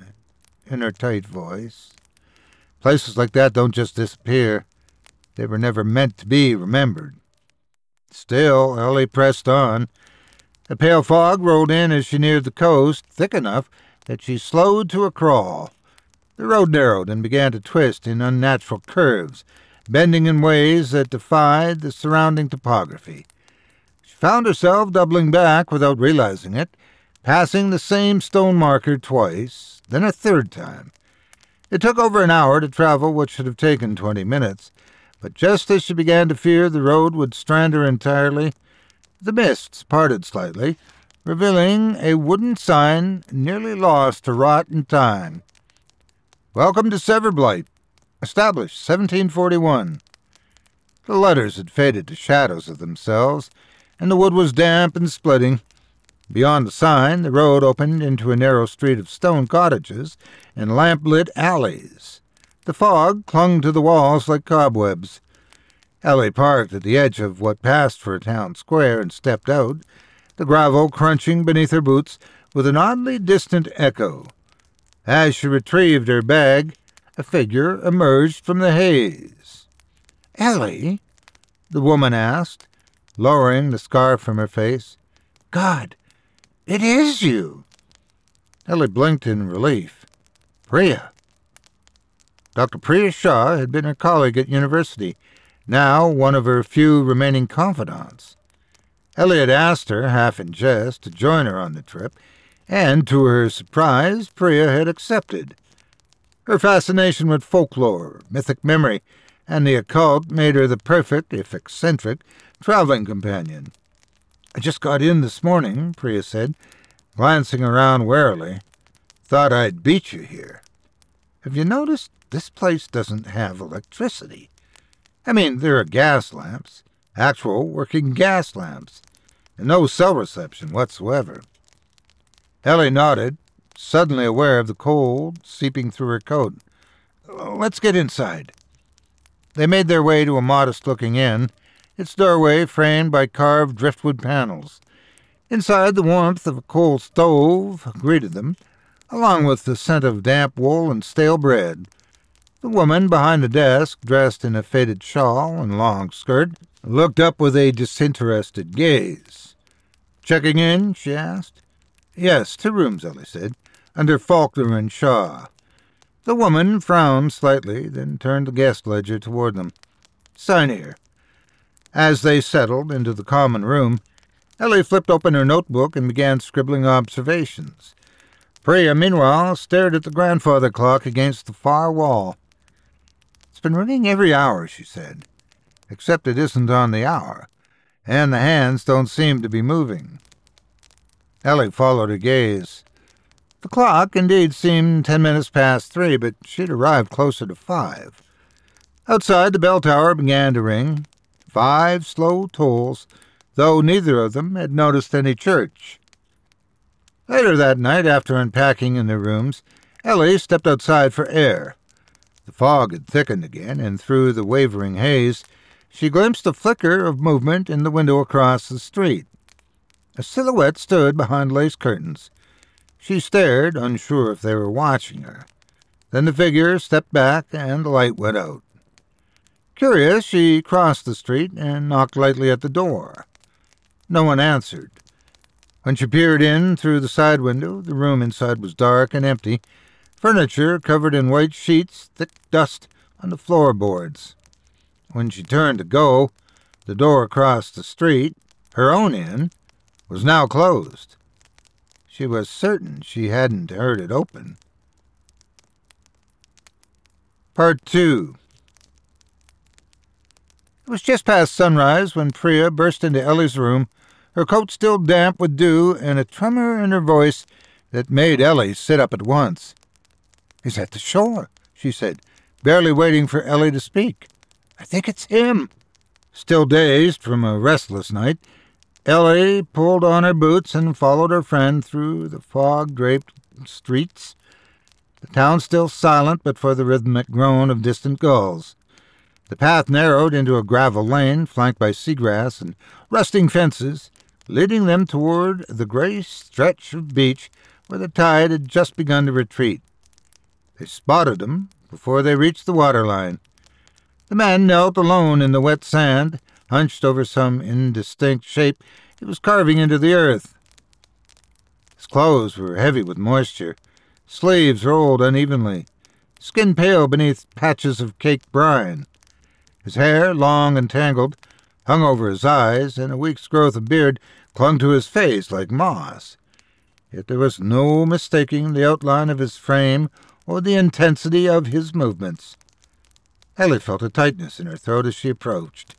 in her tight voice. "Places like that don't just disappear. They were never meant to be remembered." Still, Ellie pressed on. A pale fog rolled in as she neared the coast, thick enough that she slowed to a crawl. The road narrowed and began to twist in unnatural curves, bending in ways that defied the surrounding topography. She found herself doubling back without realizing it, passing the same stone marker twice, then a third time. It took over an hour to travel what should have taken 20 minutes, but just as she began to fear the road would strand her entirely, the mists parted slightly, revealing a wooden sign nearly lost to rot and time. "Welcome to Severed Blight. Established 1741. The letters had faded to shadows of themselves, and the wood was damp and splitting. Beyond the sign, the road opened into a narrow street of stone cottages and lamp-lit alleys. The fog clung to the walls like cobwebs. Ellie parked at the edge of what passed for a town square and stepped out, the gravel crunching beneath her boots with an oddly distant echo. As she retrieved her bag, a figure emerged from the haze. "Ellie?" the woman asked, lowering the scarf from her face. "God, it is you!" Ellie blinked in relief. "Priya." Dr. Priya Shaw had been her colleague at university, now one of her few remaining confidants. Ellie had asked her, half in jest, to join her on the trip, and to her surprise, Priya had accepted. Her fascination with folklore, mythic memory, and the occult made her the perfect, if eccentric, traveling companion. "I just got in this morning," Priya said, glancing around warily. "Thought I'd beat you here. Have you noticed this place doesn't have electricity? I mean, there are gas lamps, actual working gas lamps, and no cell reception whatsoever." Ellie nodded, suddenly aware of the cold seeping through her coat. "Let's get inside." They made their way to a modest-looking inn, its doorway framed by carved driftwood panels. Inside, the warmth of a coal stove greeted them, along with the scent of damp wool and stale bread. The woman behind the desk, dressed in a faded shawl and long skirt, looked up with a disinterested gaze. "Checking in?" she asked. "Yes, 2 rooms," Ellie said, "under Faulkner and Shaw." The woman frowned slightly, then turned the guest ledger toward them. "Sign here." As they settled into the common room, Ellie flipped open her notebook and began scribbling observations. Priya, meanwhile, stared at the grandfather clock against the far wall. "It's been ringing every hour," she said, "except it isn't on the hour, and the hands don't seem to be moving." Ellie followed her gaze. The clock indeed seemed 10 minutes past 3, but she'd arrived closer to 5. Outside, the bell tower began to ring, 5 slow tolls, though neither of them had noticed any church. Later that night, after unpacking in their rooms, Ellie stepped outside for air. The fog had thickened again, and through the wavering haze, she glimpsed a flicker of movement in the window across the street. A silhouette stood behind lace curtains. She stared, unsure if they were watching her. Then the figure stepped back, and the light went out. Curious, she crossed the street and knocked lightly at the door. No one answered. When she peered in through the side window, the room inside was dark and empty, furniture covered in white sheets, thick dust on the floorboards. When she turned to go, the door across the street, her own inn, was now closed. She was certain she hadn't heard it open. Part 2. It was just past sunrise when Priya burst into Ellie's room, her coat still damp with dew and a tremor in her voice that made Ellie sit up at once. "He's at the shore," she said, barely waiting for Ellie to speak. "I think it's him." Still dazed from a restless night, Ellie pulled on her boots and followed her friend through the fog-draped streets, the town still silent but for the rhythmic groan of distant gulls. The path narrowed into a gravel lane flanked by seagrass and rusting fences, leading them toward the gray stretch of beach where the tide had just begun to retreat. They spotted him before they reached the waterline. The man knelt alone in the wet sand, hunched over some indistinct shape he was carving into the earth. His clothes were heavy with moisture, sleeves rolled unevenly, skin pale beneath patches of caked brine. His hair, long and tangled, hung over his eyes, and a week's growth of beard clung to his face like moss. Yet there was no mistaking the outline of his frame or the intensity of his movements. Ellie felt a tightness in her throat as she approached.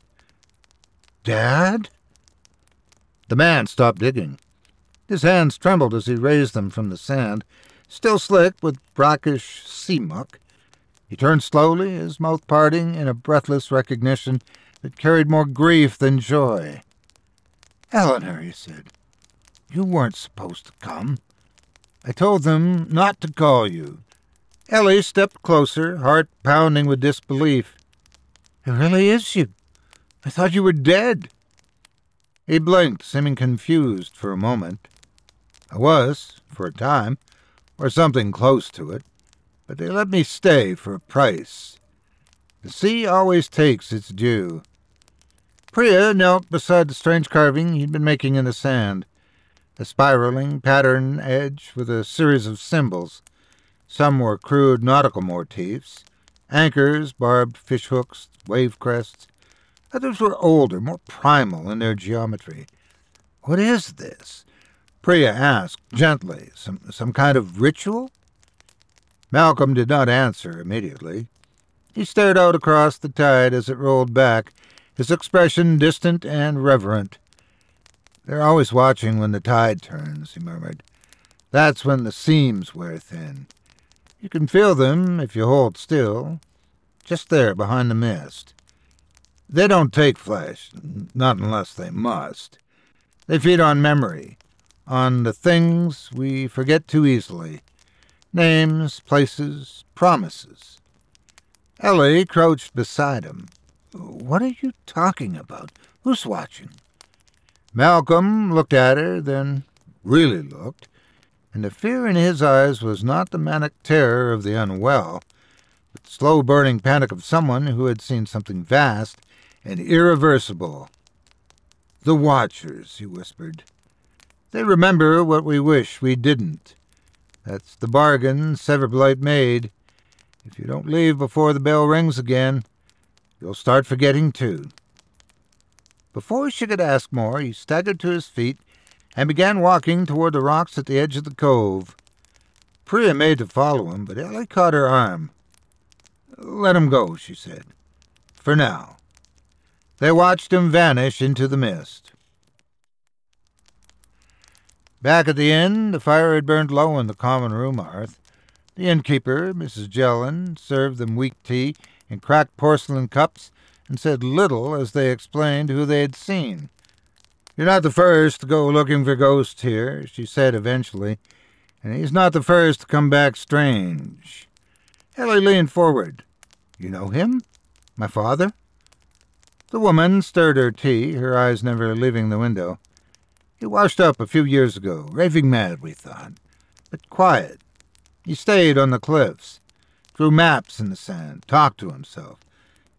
"Dad?" The man stopped digging. His hands trembled as he raised them from the sand, still slick with brackish sea muck. He turned slowly, his mouth parting in a breathless recognition that carried more grief than joy. "Eleanor," he said, "you weren't supposed to come. I told them not to call you." Ellie stepped closer, heart pounding with disbelief. "It really is you. I thought you were dead." He blinked, seeming confused for a moment. "I was, for a time, or something close to it, but they let me stay for a price. The sea always takes its due." Priya knelt beside the strange carving he'd been making in the sand, a spiraling pattern edge with a series of symbols. Some were crude nautical motifs, anchors, barbed fishhooks, wave crests. Others were older, more primal in their geometry. "What is this?" Priya asked gently. Some kind of ritual?" Malcolm did not answer immediately. He stared out across the tide as it rolled back, his expression distant and reverent. "They're always watching when the tide turns," he murmured. "That's when the seams wear thin. You can feel them if you hold still, just there behind the mist. They don't take flesh, not unless they must. They feed on memory, on the things we forget too easily. Names, places, promises." Ellie crouched beside him. "What are you talking about? Who's watching?" Malcolm looked at her, then really looked, and the fear in his eyes was not the manic terror of the unwell, but the slow-burning panic of someone who had seen something vast and irreversible. "The Watchers," he whispered. "They remember what we wish we didn't. That's the bargain Severblight made. If you don't leave before the bell rings again, you'll start forgetting too." Before she could ask more, he staggered to his feet and began walking toward the rocks at the edge of the cove. Priya made to follow him, but Ellie caught her arm. "Let him go," she said. "For now." They watched him vanish into the mist. Back at the inn, the fire had burned low in the common room hearth. The innkeeper, Mrs. Jellin, served them weak tea in cracked porcelain cups and said little as they explained who they had seen. "You're not the first to go looking for ghosts here," she said eventually, "and he's not the first to come back strange." Ellie leaned forward. "You know him? My father?" The woman stirred her tea, her eyes never leaving the window. "He washed up a few years ago, raving mad, we thought, but quiet. He stayed on the cliffs, drew maps in the sand, talked to himself.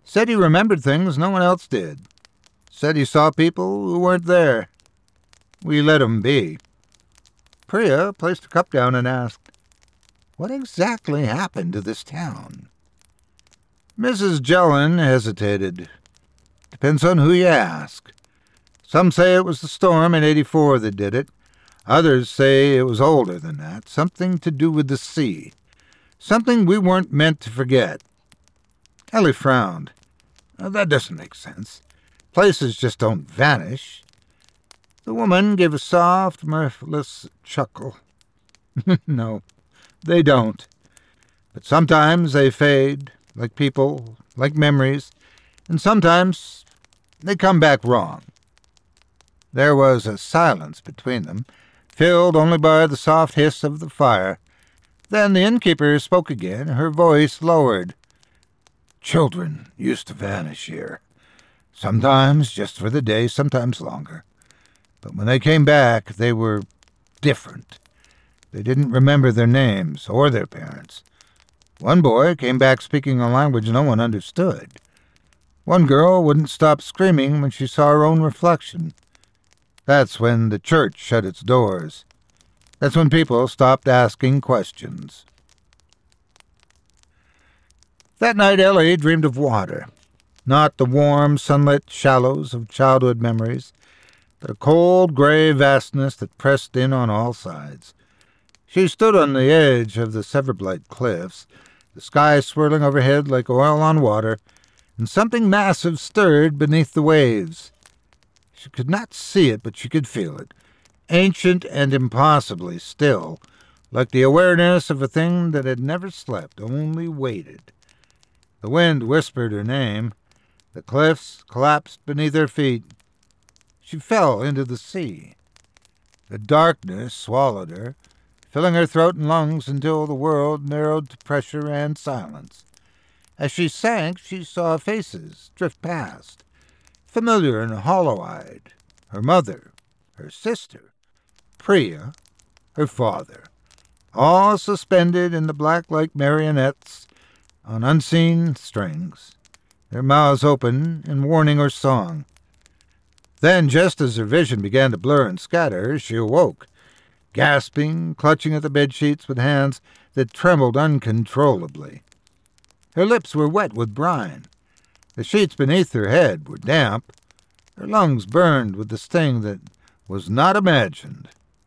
Said he remembered things no one else did. Said he saw people who weren't there. We let 'em be. Priya placed her cup down and asked, "What exactly happened to this town?" Mrs. Jellin hesitated. "Depends on who you ask. Some say it was the storm in '84 that did it. Others say it was older than that, something to do with the sea. Something we weren't meant to forget." Ellie frowned. "That doesn't make sense. Places just don't vanish." The woman gave a soft, mirthless chuckle. "No, they don't. But sometimes they fade, like people, like memories, and sometimes they come back wrong." There was a silence between them, filled only by the soft hiss of the fire. Then the innkeeper spoke again, her voice lowered. "Children used to vanish here. Sometimes just for the day, sometimes longer. But when they came back, they were different. They didn't remember their names or their parents. One boy came back speaking a language no one understood. One girl wouldn't stop screaming when she saw her own reflection. That's when the church shut its doors. That's when people stopped asking questions." That night Ellie dreamed of water. Not the warm, sunlit shallows of childhood memories, but a cold, gray vastness that pressed in on all sides. She stood on the edge of the Severblight cliffs, the sky swirling overhead like oil on water, and something massive stirred beneath the waves. She could not see it, but she could feel it, ancient and impossibly still, like the awareness of a thing that had never slept, only waited. The wind whispered her name. The cliffs collapsed beneath her feet. She fell into the sea. The darkness swallowed her, filling her throat and lungs until the world narrowed to pressure and silence. As she sank, she saw faces drift past, familiar and hollow-eyed. Her mother, her sister, Priya, her father, all suspended in the black like marionettes on unseen strings, their mouths open in warning or song. Then, just as her vision began to blur and scatter, she awoke, gasping, clutching at the bedsheets with hands that trembled uncontrollably. Her lips were wet with brine. The sheets beneath her head were damp. Her lungs burned with the sting that was not imagined.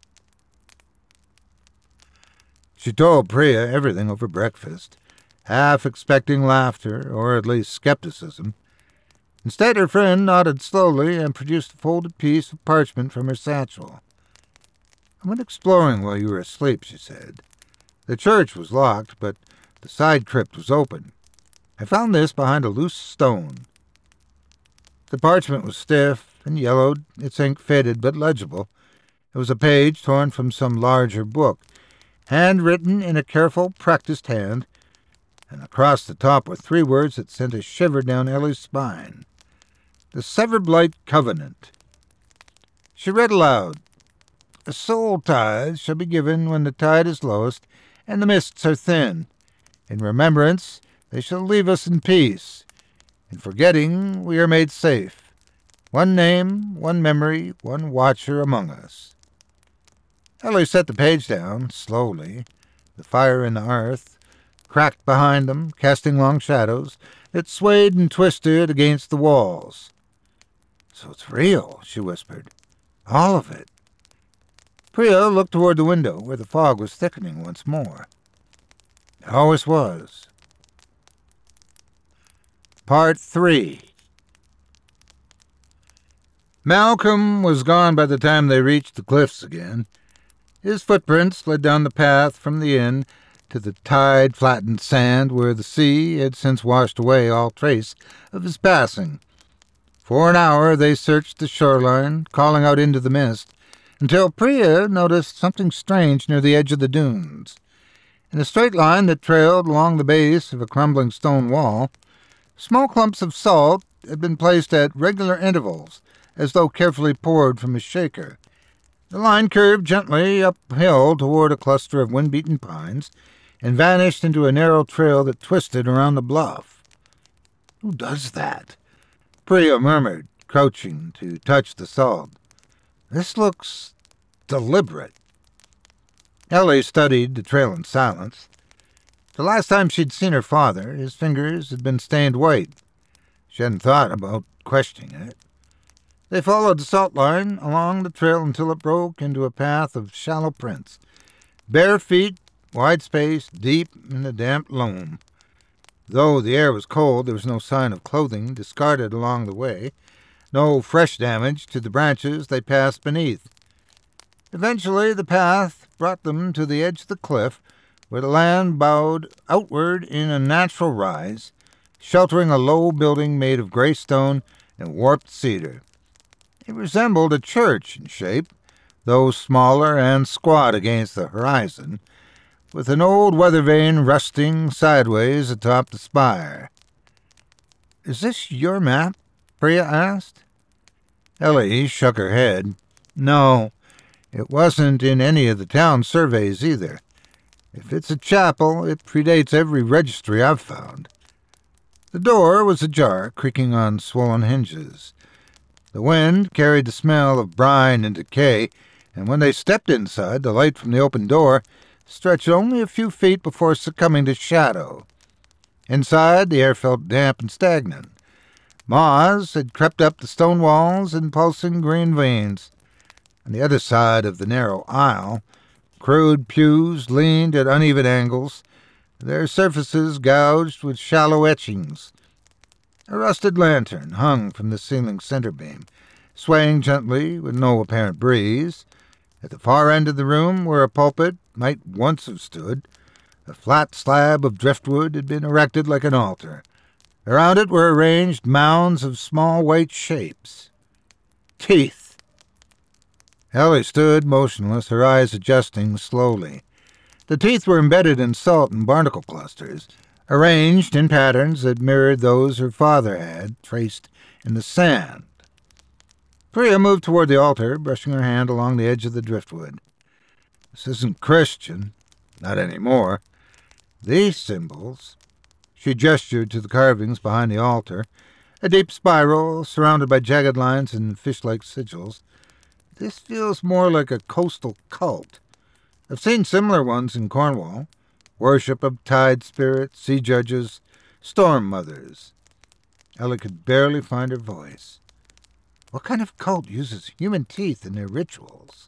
She told Priya everything over breakfast, half expecting laughter, or at least skepticism. Instead, her friend nodded slowly and produced a folded piece of parchment from her satchel. "I went exploring while you were asleep," she said. "The church was locked, but the side crypt was open. I found this behind a loose stone." The parchment was stiff and yellowed, its ink faded but legible. It was a page torn from some larger book, handwritten in a careful, practiced hand, and across the top were 3 words that sent a shiver down Ellie's spine. "The Severblight Covenant." She read aloud, "A soul tithe shall be given when the tide is lowest and the mists are thin. In remembrance they shall leave us in peace. In forgetting we are made safe. One name, one memory, one watcher among us." Ellie set the page down, slowly. The fire in the hearth cracked behind them, casting long shadows that swayed and twisted against the walls. "So it's real," she whispered. "All of it." Priya looked toward the window, where the fog was thickening once more. It always was. Part 3. Malcolm was gone by the time they reached the cliffs again. His footprints led down the path from the inn to the tide-flattened sand where the sea had since washed away all trace of his passing. For an hour they searched the shoreline, calling out into the mist, until Priya noticed something strange near the edge of the dunes. In a straight line that trailed along the base of a crumbling stone wall, small clumps of salt had been placed at regular intervals, as though carefully poured from a shaker. The line curved gently uphill toward a cluster of wind-beaten pines and vanished into a narrow trail that twisted around the bluff. Who does that? Priya murmured, crouching to touch the salt. This looks deliberate. Ellie studied the trail in silence. The last time she'd seen her father, his fingers had been stained white. She hadn't thought about questioning it. They followed the salt line along the trail until it broke into a path of shallow prints. Bare feet, wide space, deep in the damp loam. Though the air was cold, there was no sign of clothing discarded along the way, no fresh damage to the branches they passed beneath. Eventually the path brought them to the edge of the cliff, where the land bowed outward in a natural rise, sheltering a low building made of gray stone and warped cedar. It resembled a church in shape, though smaller and squat against the horizon, with an old weather vane rusting sideways atop the spire. "Is this your map?" Priya asked. Ellie shook her head. "No, it wasn't in any of the town surveys either. If it's a chapel, it predates every registry I've found." The door was ajar, creaking on swollen hinges. The wind carried the smell of brine and decay, and when they stepped inside, the light from the open door stretched only a few feet before succumbing to shadow. Inside, the air felt damp and stagnant. Moths had crept up the stone walls in pulsing green veins. On the other side of the narrow aisle, crude pews leaned at uneven angles, their surfaces gouged with shallow etchings. A rusted lantern hung from the ceiling center beam, swaying gently with no apparent breeze. At the far end of the room, where a pulpit might once have stood, a flat slab of driftwood had been erected like an altar. Around it were arranged mounds of small white shapes. Teeth. Ellie stood motionless, her eyes adjusting slowly. The teeth were embedded in salt and barnacle clusters, arranged in patterns that mirrored those her father had traced in the sand. Priya moved toward the altar, brushing her hand along the edge of the driftwood. "This isn't Christian. Not anymore. These symbols—" She gestured to the carvings behind the altar, a deep spiral surrounded by jagged lines and fish-like sigils. "This feels more like a coastal cult. I've seen similar ones in Cornwall. Worship of tide spirits, sea judges, storm mothers." Ellie could barely find her voice. "What kind of cult uses human teeth in their rituals?"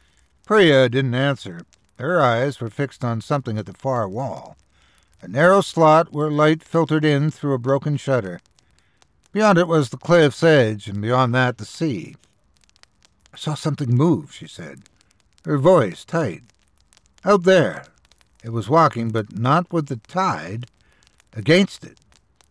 Priya didn't answer. Her eyes were fixed on something at the far wall, a narrow slot where light filtered in through a broken shutter. Beyond it was the cliff's edge, and beyond that the sea. "I saw something move," she said, her voice tight. "Out there." It was walking, but not with the tide, against it.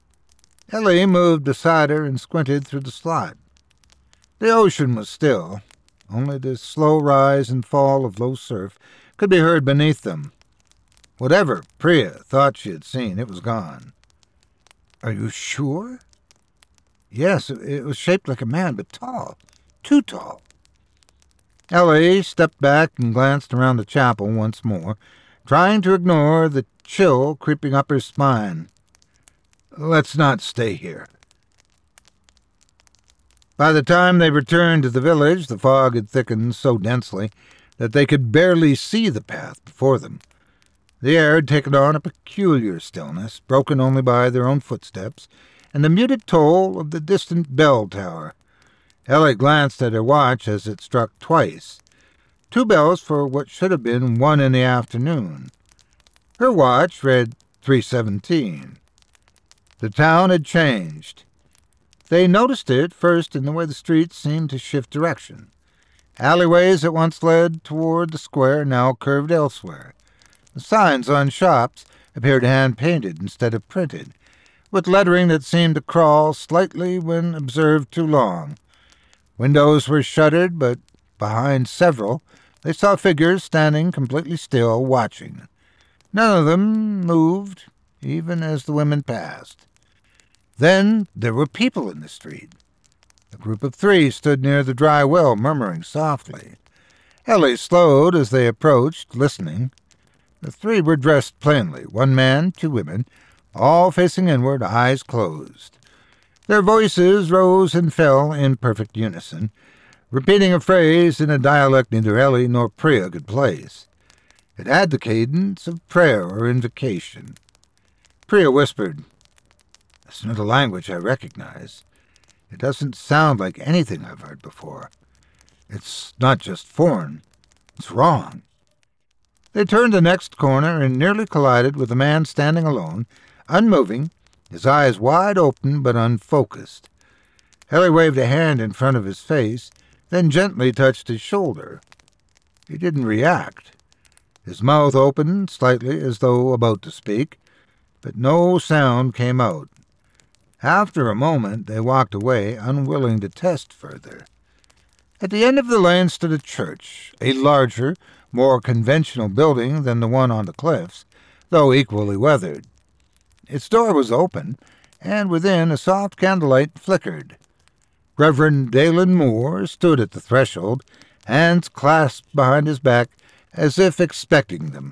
Ellie moved beside her and squinted through the slot. The ocean was still. Only the slow rise and fall of low surf could be heard beneath them. Whatever Priya thought she had seen, it was gone. "Are you sure?" "Yes, it was shaped like a man, but tall. Too tall." Ellie stepped back and glanced around the chapel once more, trying to ignore the chill creeping up her spine. "Let's not stay here." By the time they returned to the village, the fog had thickened so densely that they could barely see the path before them. The air had taken on a peculiar stillness, broken only by their own footsteps and the muted toll of the distant bell tower. Ellie glanced at her watch as it struck twice. 2 bells for what should have been 1 in the afternoon. Her watch read 3:17. The town had changed. They noticed it first in the way the streets seemed to shift direction. Alleyways that once led toward the square now curved elsewhere. The signs on shops appeared hand-painted instead of printed, with lettering that seemed to crawl slightly when observed too long. Windows were shuttered, but behind several they saw figures standing completely still, watching. None of them moved, even as the women passed. Then there were people in the street. A group of 3 stood near the dry well, murmuring softly. Ellie slowed as they approached, listening. The 3 were dressed plainly, 1 man, 2 women, all facing inward, eyes closed. Their voices rose and fell in perfect unison, repeating a phrase in a dialect neither Ellie nor Priya could place. It had the cadence of prayer or invocation. Priya whispered, "It's not a language I recognize. It doesn't sound like anything I've heard before. It's not just foreign. It's wrong." They turned the next corner and nearly collided with a man standing alone, unmoving, his eyes wide open but unfocused. Ellie waved a hand in front of his face, then gently touched his shoulder. He didn't react. His mouth opened slightly as though about to speak, but no sound came out. After a moment they walked away, unwilling to test further. At the end of the lane stood a church, a larger, more conventional building than the one on the cliffs, though equally weathered. Its door was open, and within a soft candlelight flickered. Reverend Dalen Moore stood at the threshold, hands clasped behind his back, as if expecting them.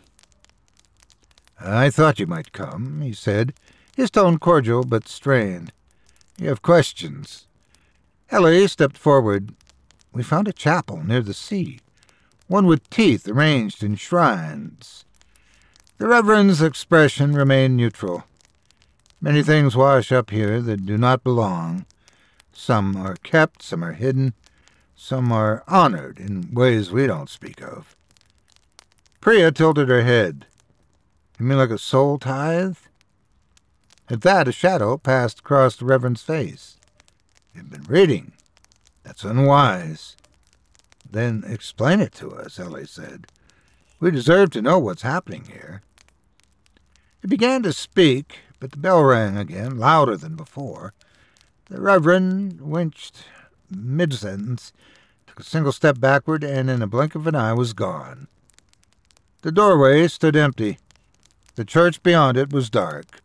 "I thought you might come," he said, his tone cordial but strained. "You have questions." Ellie stepped forward. "We found a chapel near the sea, one with teeth arranged in shrines." The Reverend's expression remained neutral. "Many things wash up here that do not belong. Some are kept, some are hidden, some are honored in ways we don't speak of." Priya tilted her head. "You mean like a soul tithe?" At that, a shadow passed across the Reverend's face. "You've been reading. That's unwise." "Then explain it to us," Ellie said. "We deserve to know what's happening here." He began to speak, but the bell rang again, louder than before. The Reverend winced mid-sentence, took a single step backward, and in a blink of an eye was gone. The doorway stood empty. The church beyond it was dark.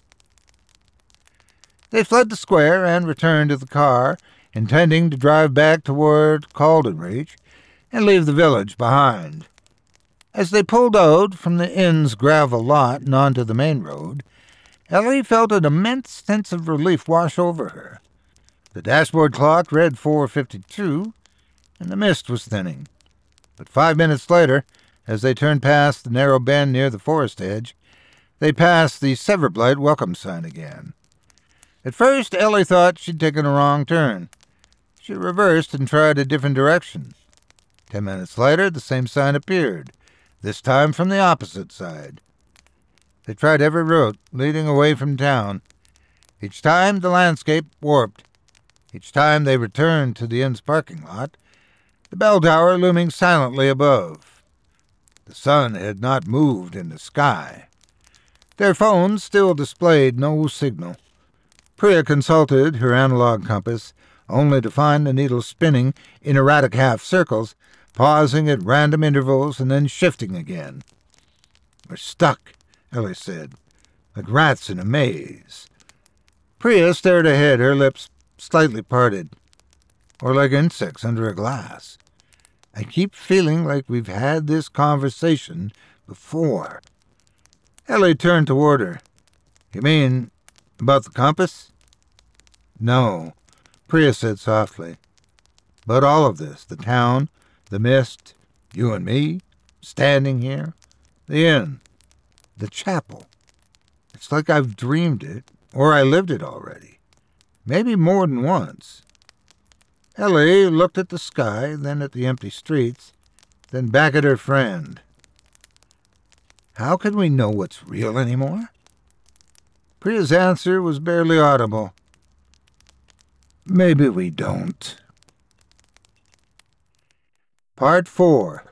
They fled the square and returned to the car, intending to drive back toward Caldenreach and leave the village behind. As they pulled out from the inn's gravel lot and onto the main road, Ellie felt an immense sense of relief wash over her. The dashboard clock read 4:52, and the mist was thinning. But 5 minutes later, as they turned past the narrow bend near the forest edge, they passed the Severblight welcome sign again. At first, Ellie thought she'd taken a wrong turn. She reversed and tried a different direction. 10 minutes later, the same sign appeared, this time from the opposite side. They tried every route leading away from town. Each time the landscape warped. Each time they returned to the inn's parking lot, the bell tower looming silently above. The sun had not moved in the sky. Their phones still displayed no signal. Priya consulted her analog compass, only to find the needle spinning in erratic half-circles, pausing at random intervals and then shifting again. "We're stuck," Ellie said, "like rats in a maze." Priya stared ahead, her lips slightly parted. "Or like insects under a glass. I keep feeling like we've had this conversation before." Ellie turned toward her. "You mean about the compass?" "No," Priya said softly. "About all of this, the town, the mist, you and me, standing here, the inn, the chapel. It's like I've dreamed it, or I lived it already. Maybe more than once." Ellie looked at the sky, then at the empty streets, then back at her friend. "How can we know what's real anymore?" Priya's answer was barely audible. "Maybe we don't." Part 4.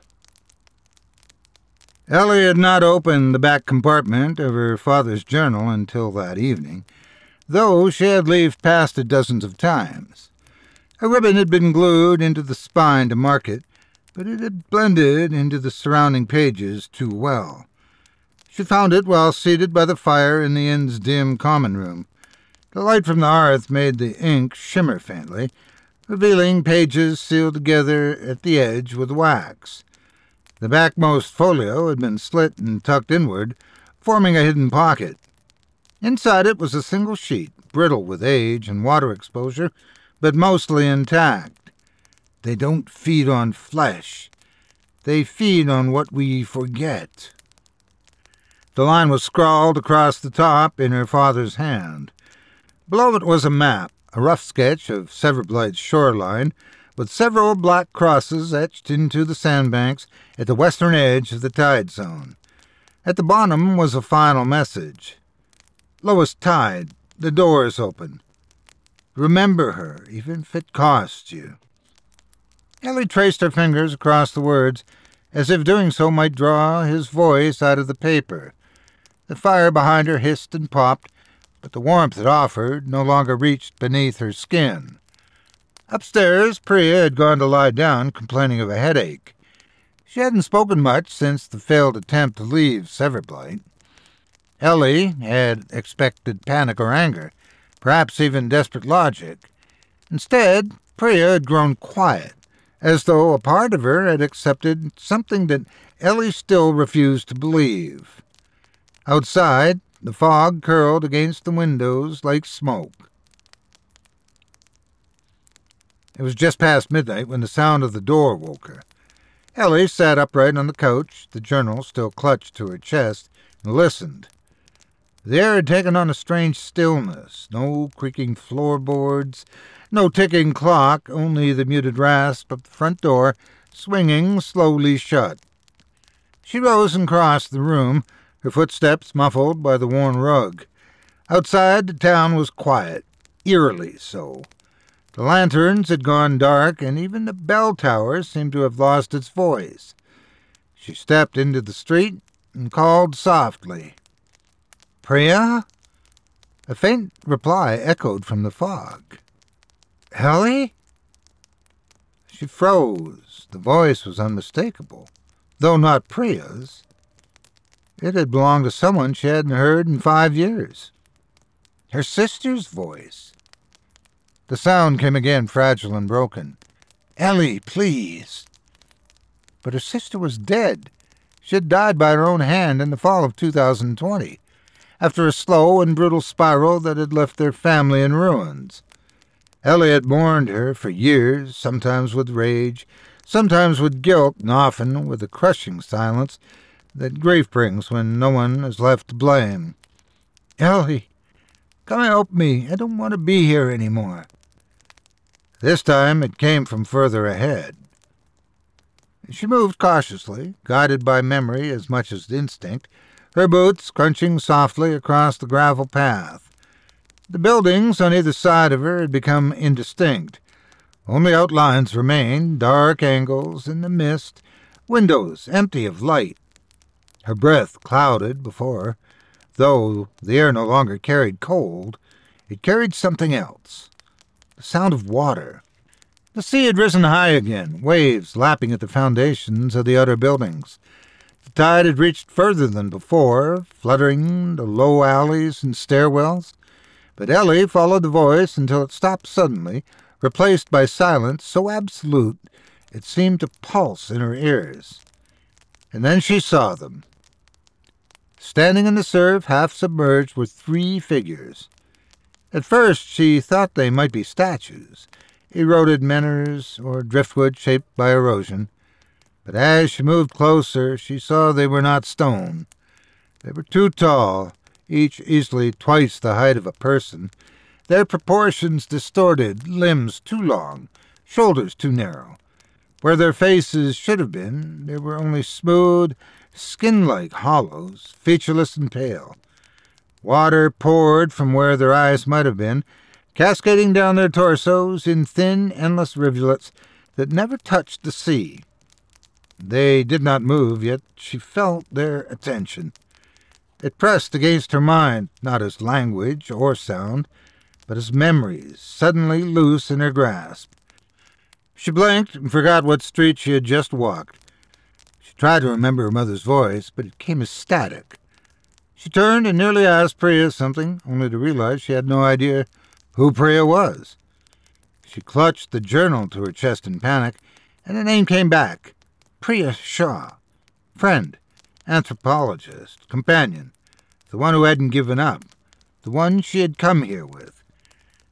Ellie had not opened the back compartment of her father's journal until that evening, though she had leafed past it dozens of times. A ribbon had been glued into the spine to mark it, but it had blended into the surrounding pages too well. She found it while seated by the fire in the inn's dim common room. The light from the hearth made the ink shimmer faintly, revealing pages sealed together at the edge with wax. The backmost folio had been slit and tucked inward, forming a hidden pocket. Inside it was a single sheet, brittle with age and water exposure, but mostly intact. They don't feed on flesh. They feed on what we forget. The line was scrawled across the top in her father's hand. Below it was a map, a rough sketch of Severblight's shoreline, with several black crosses etched into the sandbanks at the western edge of the tide zone. At the bottom was a final message. Lowest tide, the door is open. Remember her, even if it costs you. Ellie traced her fingers across the words, as if doing so might draw his voice out of the paper. The fire behind her hissed and popped, but the warmth it offered no longer reached beneath her skin. Upstairs, Priya had gone to lie down, complaining of a headache. She hadn't spoken much since the failed attempt to leave Severblight. Ellie had expected panic or anger, perhaps even desperate logic. Instead, Priya had grown quiet, as though a part of her had accepted something that Ellie still refused to believe. Outside, the fog curled against the windows like smoke. It was just past midnight when the sound of the door woke her. Ellie sat upright on the couch, the journal still clutched to her chest, and listened. The air had taken on a strange stillness, no creaking floorboards, no ticking clock, only the muted rasp of the front door swinging slowly shut. She rose and crossed the room, her footsteps muffled by the worn rug. Outside, the town was quiet, eerily so. The lanterns had gone dark, and even the bell tower seemed to have lost its voice. She stepped into the street and called softly, "Priya?" A faint reply echoed from the fog. "Ellie?" She froze. The voice was unmistakable, though not Priya's. It had belonged to someone she hadn't heard in 5 years. Her sister's voice. The sound came again, fragile and broken. "Ellie, please." But her sister was dead. She had died by her own hand in the fall of 2020, after a slow and brutal spiral that had left their family in ruins. Ellie had mourned her for years, sometimes with rage, sometimes with guilt, and often with the crushing silence that grief brings when no one is left to blame. "Ellie, come help me. I don't want to be here anymore." This time it came from further ahead. She moved cautiously, guided by memory as much as instinct, her boots crunching softly across the gravel path. The buildings on either side of her had become indistinct. Only outlines remained, dark angles in the mist, windows empty of light. Her breath clouded before her. Though the air no longer carried cold, it carried something else. The sound of water. The sea had risen high again, waves lapping at the foundations of the outer buildings. The tide had reached further than before, fluttering the low alleys and stairwells. But Ellie followed the voice until it stopped suddenly, replaced by silence so absolute it seemed to pulse in her ears. And then she saw them. Standing in the surf, half submerged, were 3 figures. At first she thought they might be statues, eroded menhirs or driftwood shaped by erosion. But as she moved closer, she saw they were not stone. They were too tall, each easily twice the height of a person, their proportions distorted, limbs too long, shoulders too narrow. Where their faces should have been, they were only smooth, skin-like hollows, featureless and pale. Water poured from where their eyes might have been, cascading down their torsos in thin, endless rivulets that never touched the sea. They did not move, yet she felt their attention. It pressed against her mind, not as language or sound, but as memories, suddenly loose in her grasp. She blinked and forgot what street she had just walked. She tried to remember her mother's voice, but it came as static. She turned and nearly asked Priya something, only to realize she had no idea who Priya was. She clutched the journal to her chest in panic, and the name came back. Priya Shaw. Friend, anthropologist, companion, the one who hadn't given up, the one she had come here with.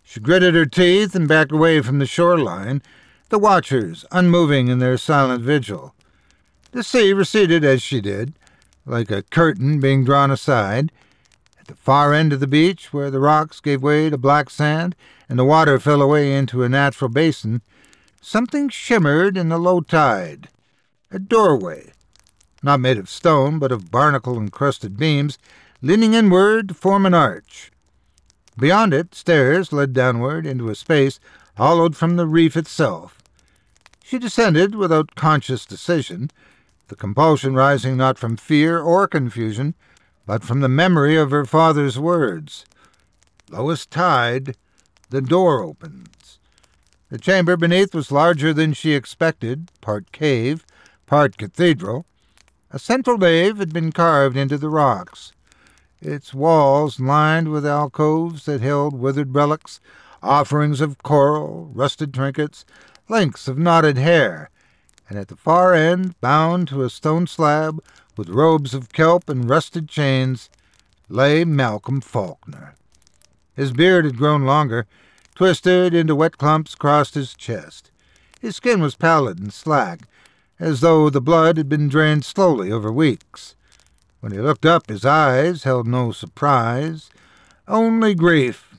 She gritted her teeth and backed away from the shoreline, the watchers unmoving in their silent vigil. The sea receded as she did, like a curtain being drawn aside. At the far end of the beach, where the rocks gave way to black sand and the water fell away into a natural basin, something shimmered in the low tide. A doorway, not made of stone, but of barnacle-encrusted beams, leaning inward to form an arch. Beyond it, stairs led downward into a space hollowed from the reef itself. She descended without conscious decision, the compulsion rising not from fear or confusion, but from the memory of her father's words. Lowest tide, the door opens. The chamber beneath was larger than she expected, part cave, part cathedral. A central nave had been carved into the rocks, its walls lined with alcoves that held withered relics, offerings of coral, rusted trinkets, lengths of knotted hair, and at the far end, bound to a stone slab with robes of kelp and rusted chains, lay Malcolm Faulkner. His beard had grown longer, twisted into wet clumps across his chest. His skin was pallid and slack, as though the blood had been drained slowly over weeks. When he looked up, his eyes held no surprise, only grief.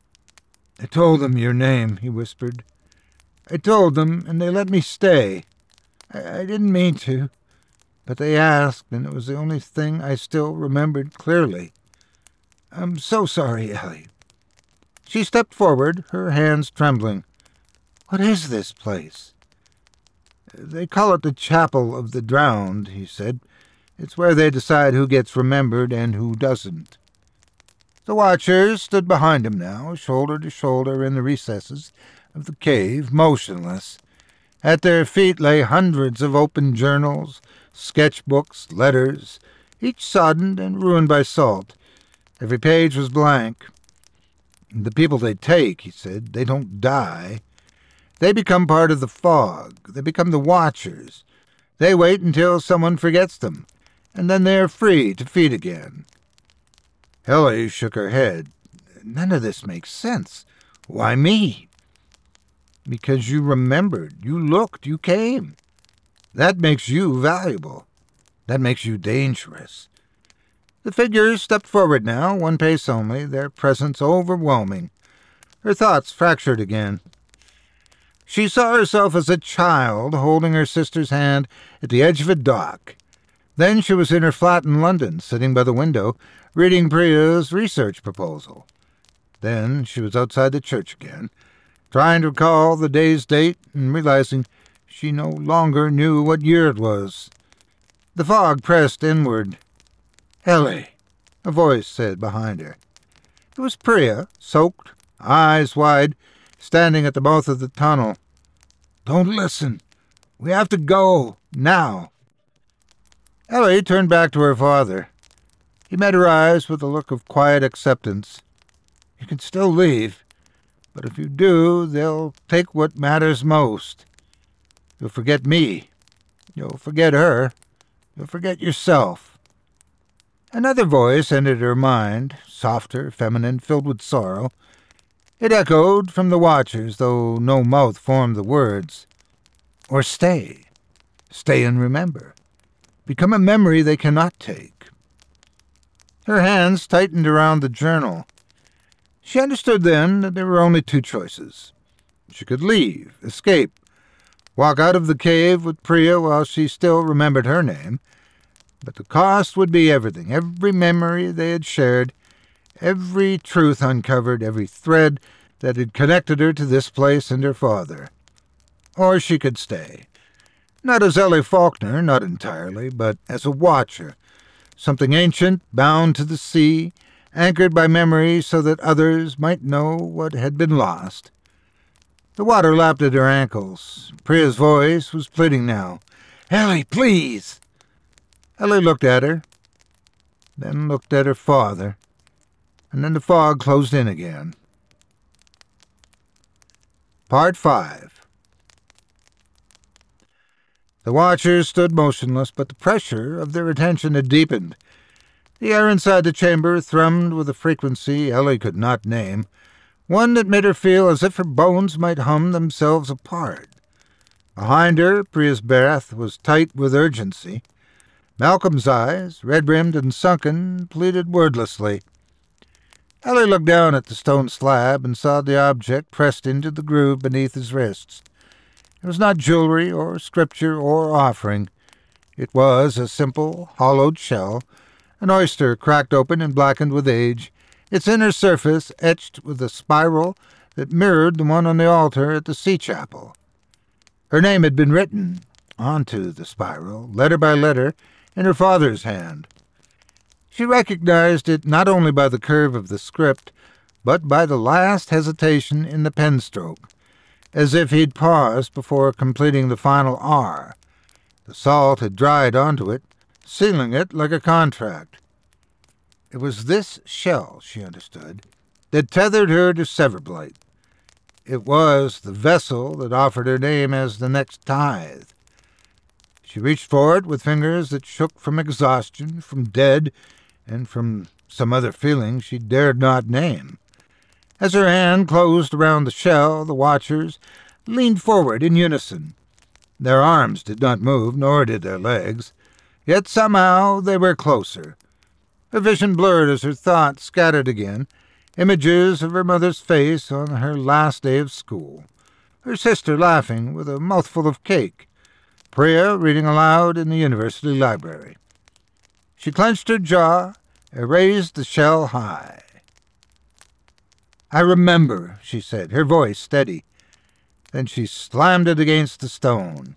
"I told them your name," he whispered. "I told them, and they let me stay. I didn't mean to, but they asked, and it was the only thing I still remembered clearly. I'm so sorry, Ellie." She stepped forward, her hands trembling. "What is this place?" "They call it the Chapel of the Drowned," he said. "It's where they decide who gets remembered and who doesn't." The watchers stood behind him now, shoulder to shoulder in the recesses of the cave, motionless. At their feet lay hundreds of open journals, sketchbooks, letters, each soddened and ruined by salt. Every page was blank. "The people they take," he said, "they don't die. They become part of the fog. They become the watchers. They wait until someone forgets them, and then they are free to feed again." Ellie shook her head. "None of this makes sense. Why me?" "Because you remembered, you looked, you came. That makes you valuable. That makes you dangerous." The figures stepped forward now, one pace only, their presence overwhelming. Her thoughts fractured again. She saw herself as a child holding her sister's hand at the edge of a dock. Then she was in her flat in London, sitting by the window, reading Priya's research proposal. Then she was outside the church again, trying to recall the day's date and realizing she no longer knew what year it was. The fog pressed inward. "Ellie," a voice said behind her. It was Priya, soaked, eyes wide, standing at the mouth of the tunnel. "Don't listen. We have to go, now." Ellie turned back to her father. He met her eyes with a look of quiet acceptance. "You can still leave, but if you do, they'll take what matters most. You'll forget me. You'll forget her. You'll forget yourself." Another voice entered her mind, softer, feminine, filled with sorrow. It echoed from the watchers, though no mouth formed the words. "Or stay. Stay and remember. Become a memory they cannot take." Her hands tightened around the journal. She understood then that there were only two choices. She could leave, escape, walk out of the cave with Priya while she still remembered her name, but the cost would be everything, every memory they had shared, every truth uncovered, every thread that had connected her to this place and her father. Or she could stay. Not as Ellie Faulkner, not entirely, but as a watcher, something ancient, bound to the sea, anchored by memory so that others might know what had been lost. The water lapped at her ankles. Priya's voice was pleading now. "Ellie, please!" Ellie looked at her, then looked at her father, and then the fog closed in again. Part 5. The watchers stood motionless, but the pressure of their attention had deepened. The air inside the chamber thrummed with a frequency Ellie could not name. one that made her feel as if her bones might hum themselves apart. Behind her, Priya's breath was tight with urgency. Malcolm's eyes, red-rimmed and sunken, pleaded wordlessly. Ellie looked down at the stone slab and saw the object pressed into the groove beneath his wrists. It was not jewelry or scripture or offering. It was a simple, hollowed shell, an oyster cracked open and blackened with age, its inner surface etched with a spiral that mirrored the one on the altar at the sea chapel. Her name had been written onto the spiral, letter by letter, in her father's hand. She recognized it not only by the curve of the script, but by the last hesitation in the pen stroke, as if he'd paused before completing the final R. The salt had dried onto it, sealing it like a contract. It was this shell, she understood, that tethered her to Severblight. It was the vessel that offered her name as the next tithe. She reached for it with fingers that shook from exhaustion, from dread, and from some other feeling she dared not name. As her hand closed around the shell, the watchers leaned forward in unison. Their arms did not move, nor did their legs, yet somehow they were closer. Her vision blurred as her thoughts scattered again, images of her mother's face on her last day of school, her sister laughing with a mouthful of cake, Priya reading aloud in the university library. She clenched her jaw and raised the shell high. "I remember," she said, her voice steady. Then she slammed it against the stone.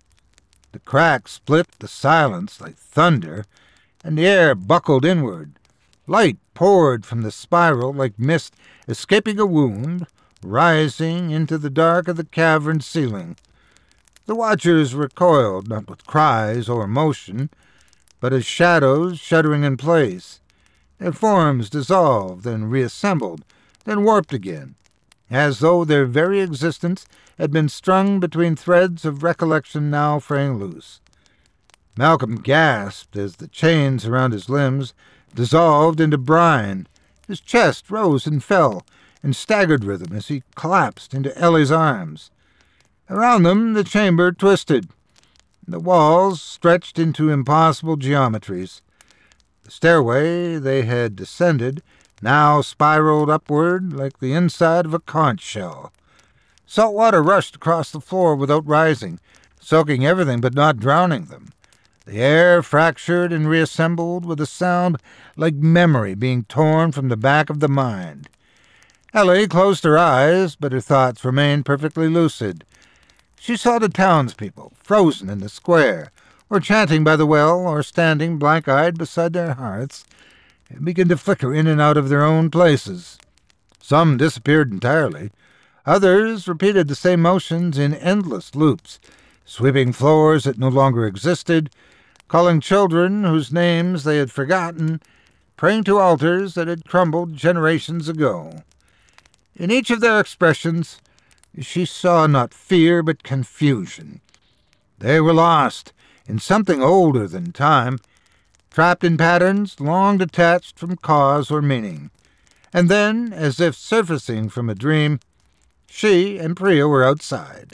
The crack split the silence like thunder, and the air buckled inward. Light poured from the spiral like mist escaping a wound, rising into the dark of the cavern ceiling. The watchers recoiled, not with cries or motion, but as shadows shuddering in place. Their forms dissolved, then reassembled, then warped again, as though their very existence had been strung between threads of recollection now fraying loose. Malcolm gasped as the chains around his limbs dissolved into brine. His chest rose and fell in staggered rhythm as he collapsed into Ellie's arms. Around them the chamber twisted. The walls stretched into impossible geometries. The stairway they had descended now spiraled upward like the inside of a conch shell. Salt water rushed across the floor without rising, soaking everything but not drowning them. The air fractured and reassembled with a sound like memory being torn from the back of the mind. Ellie closed her eyes, but her thoughts remained perfectly lucid. She saw the townspeople, frozen in the square, or chanting by the well, or standing blank-eyed beside their hearths, and begin to flicker in and out of their own places. Some disappeared entirely. Others repeated the same motions in endless loops, sweeping floors that no longer existed, calling children whose names they had forgotten, praying to altars that had crumbled generations ago. In each of their expressions, she saw not fear but confusion. They were lost in something older than time, trapped in patterns long detached from cause or meaning. And then, as if surfacing from a dream, she and Priya were outside.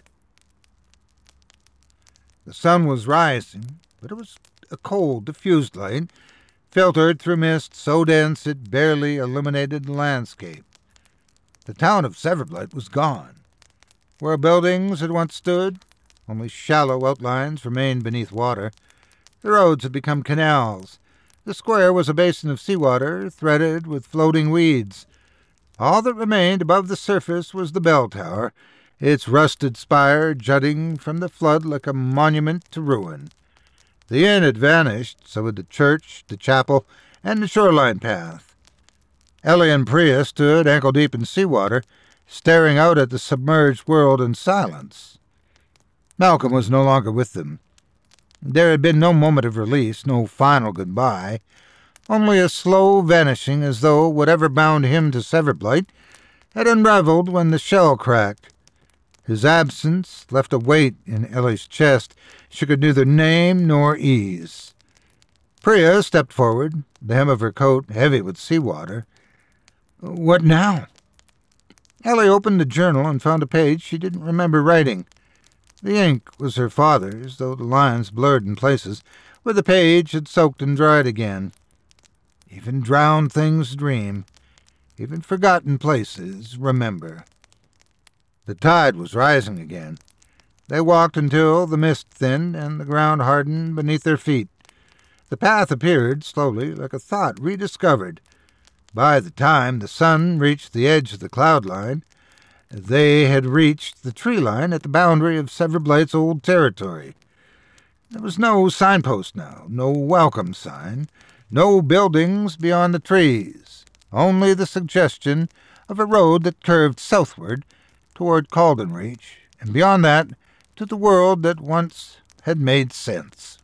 The sun was rising, but it was a cold, diffused light, filtered through mist so dense it barely illuminated the landscape. The town of Severblight was gone. Where buildings had once stood, only shallow outlines remained beneath water. The roads had become canals. The square was a basin of seawater, threaded with floating weeds. All that remained above the surface was the bell tower, its rusted spire jutting from the flood like a monument to ruin. The inn had vanished, so had the church, the chapel, and the shoreline path. Ellie and Priya stood ankle-deep in seawater, staring out at the submerged world in silence. Malcolm was no longer with them. There had been no moment of release, no final goodbye, only a slow vanishing as though whatever bound him to Severblight had unraveled when the shell cracked. His absence left a weight in Ellie's chest she could neither name nor ease. Priya stepped forward, the hem of her coat heavy with seawater. "What now?" Ellie opened the journal and found a page she didn't remember writing. The ink was her father's, though the lines blurred in places, where the page had soaked and dried again. Even drowned things dream. Even forgotten places remember. The tide was rising again. They walked until the mist thinned and the ground hardened beneath their feet. The path appeared, slowly, like a thought rediscovered. By the time the sun reached the edge of the cloud line, they had reached the tree line at the boundary of Severblight's old territory. There was no signpost now, no welcome sign, no buildings beyond the trees, only the suggestion of a road that curved southward toward Caldenreach, and beyond that, to the world that once had made sense.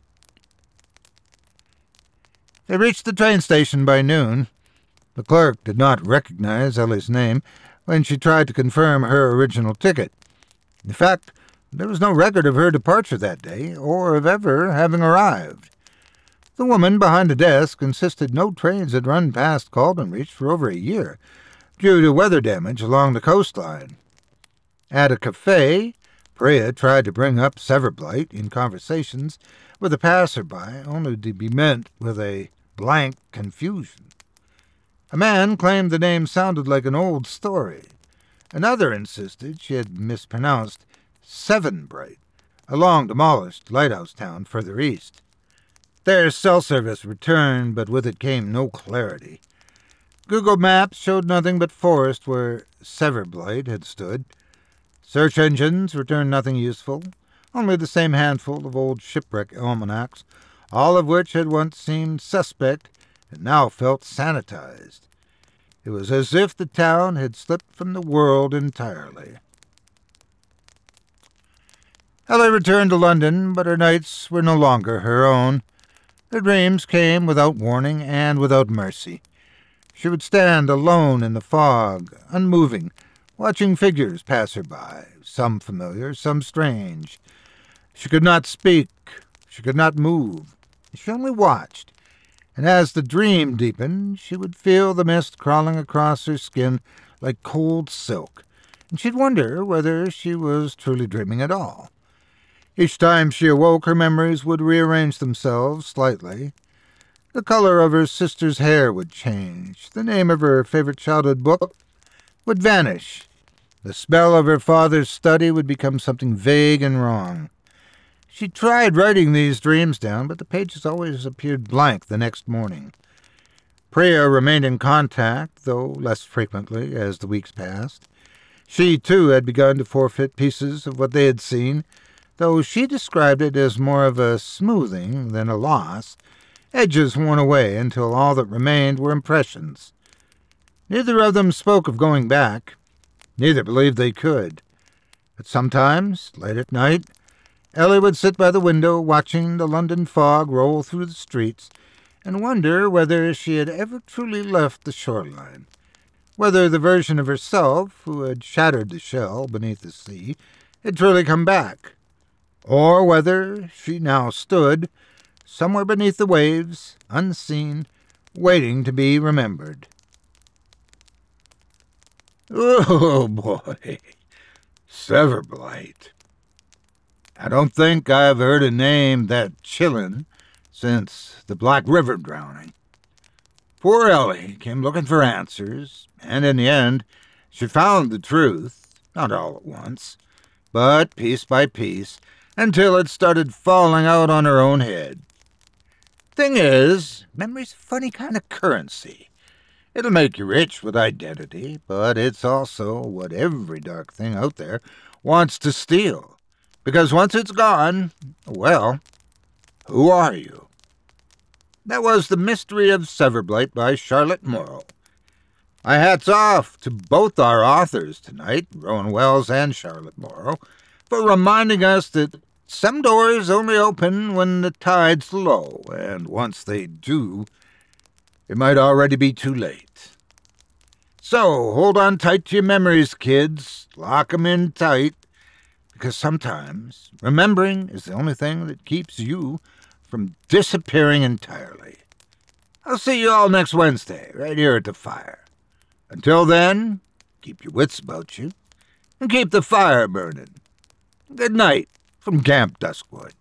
They reached the train station by noon. The clerk did not recognize Ellie's name when she tried to confirm her original ticket. In fact, there was no record of her departure that day, or of ever having arrived. The woman behind the desk insisted no trains had run past Caldenreach for over a year, due to weather damage along the coastline. At a cafe, Priya tried to bring up Severblight in conversations with a passerby, only to be met with a blank confusion. A man claimed the name sounded like an old story. Another insisted she had mispronounced Sevenbright, a long-demolished lighthouse town further east. Their cell service returned, but with it came no clarity. Google Maps showed nothing but forest where Severblight had stood. Search engines returned nothing useful, only the same handful of old shipwreck almanacs, all of which had once seemed suspect and now felt sanitized. It was as if the town had slipped from the world entirely. Ellie returned to London, but her nights were no longer her own. Her dreams came without warning and without mercy. She would stand alone in the fog, unmoving, watching figures pass her by, some familiar, some strange. She could not speak, she could not move. She only watched, and as the dream deepened, she would feel the mist crawling across her skin like cold silk, and she'd wonder whether she was truly dreaming at all. Each time she awoke, her memories would rearrange themselves slightly. The color of her sister's hair would change. The name of her favorite childhood book would vanish. The spell of her father's study would become something vague and wrong. She tried writing these dreams down, but the pages always appeared blank the next morning. Priya remained in contact, though less frequently, as the weeks passed. She, too, had begun to forfeit pieces of what they had seen, though she described it as more of a smoothing than a loss, edges worn away until all that remained were impressions. Neither of them spoke of going back. Neither believed they could. But sometimes, late at night, Ellie would sit by the window watching the London fog roll through the streets and wonder whether she had ever truly left the shoreline, whether the version of herself who had shattered the shell beneath the sea had truly come back, or whether she now stood somewhere beneath the waves, unseen, waiting to be remembered. Oh, boy, Severblight. I don't think I've heard a name that chillin' since the Black River drowning. Poor Ellie came looking for answers, and in the end she found the truth, not all at once, but piece by piece, until it started falling out on her own head. Thing is, memory's a funny kind of currency. It'll make you rich with identity, but it's also what every dark thing out there wants to steal. Because once it's gone, well, who are you? That was The Mystery of Severblight by Charlotte Morrow. My hat's off to both our authors tonight, Rowan Wells and Charlotte Morrow, for reminding us that some doors only open when the tide's low, and once they do, it might already be too late. So hold on tight to your memories, kids. Lock 'em in tight. Because sometimes remembering is the only thing that keeps you from disappearing entirely. I'll see you all next Wednesday, right here at the fire. Until then, keep your wits about you, and keep the fire burning. Good night from Camp Duskwood.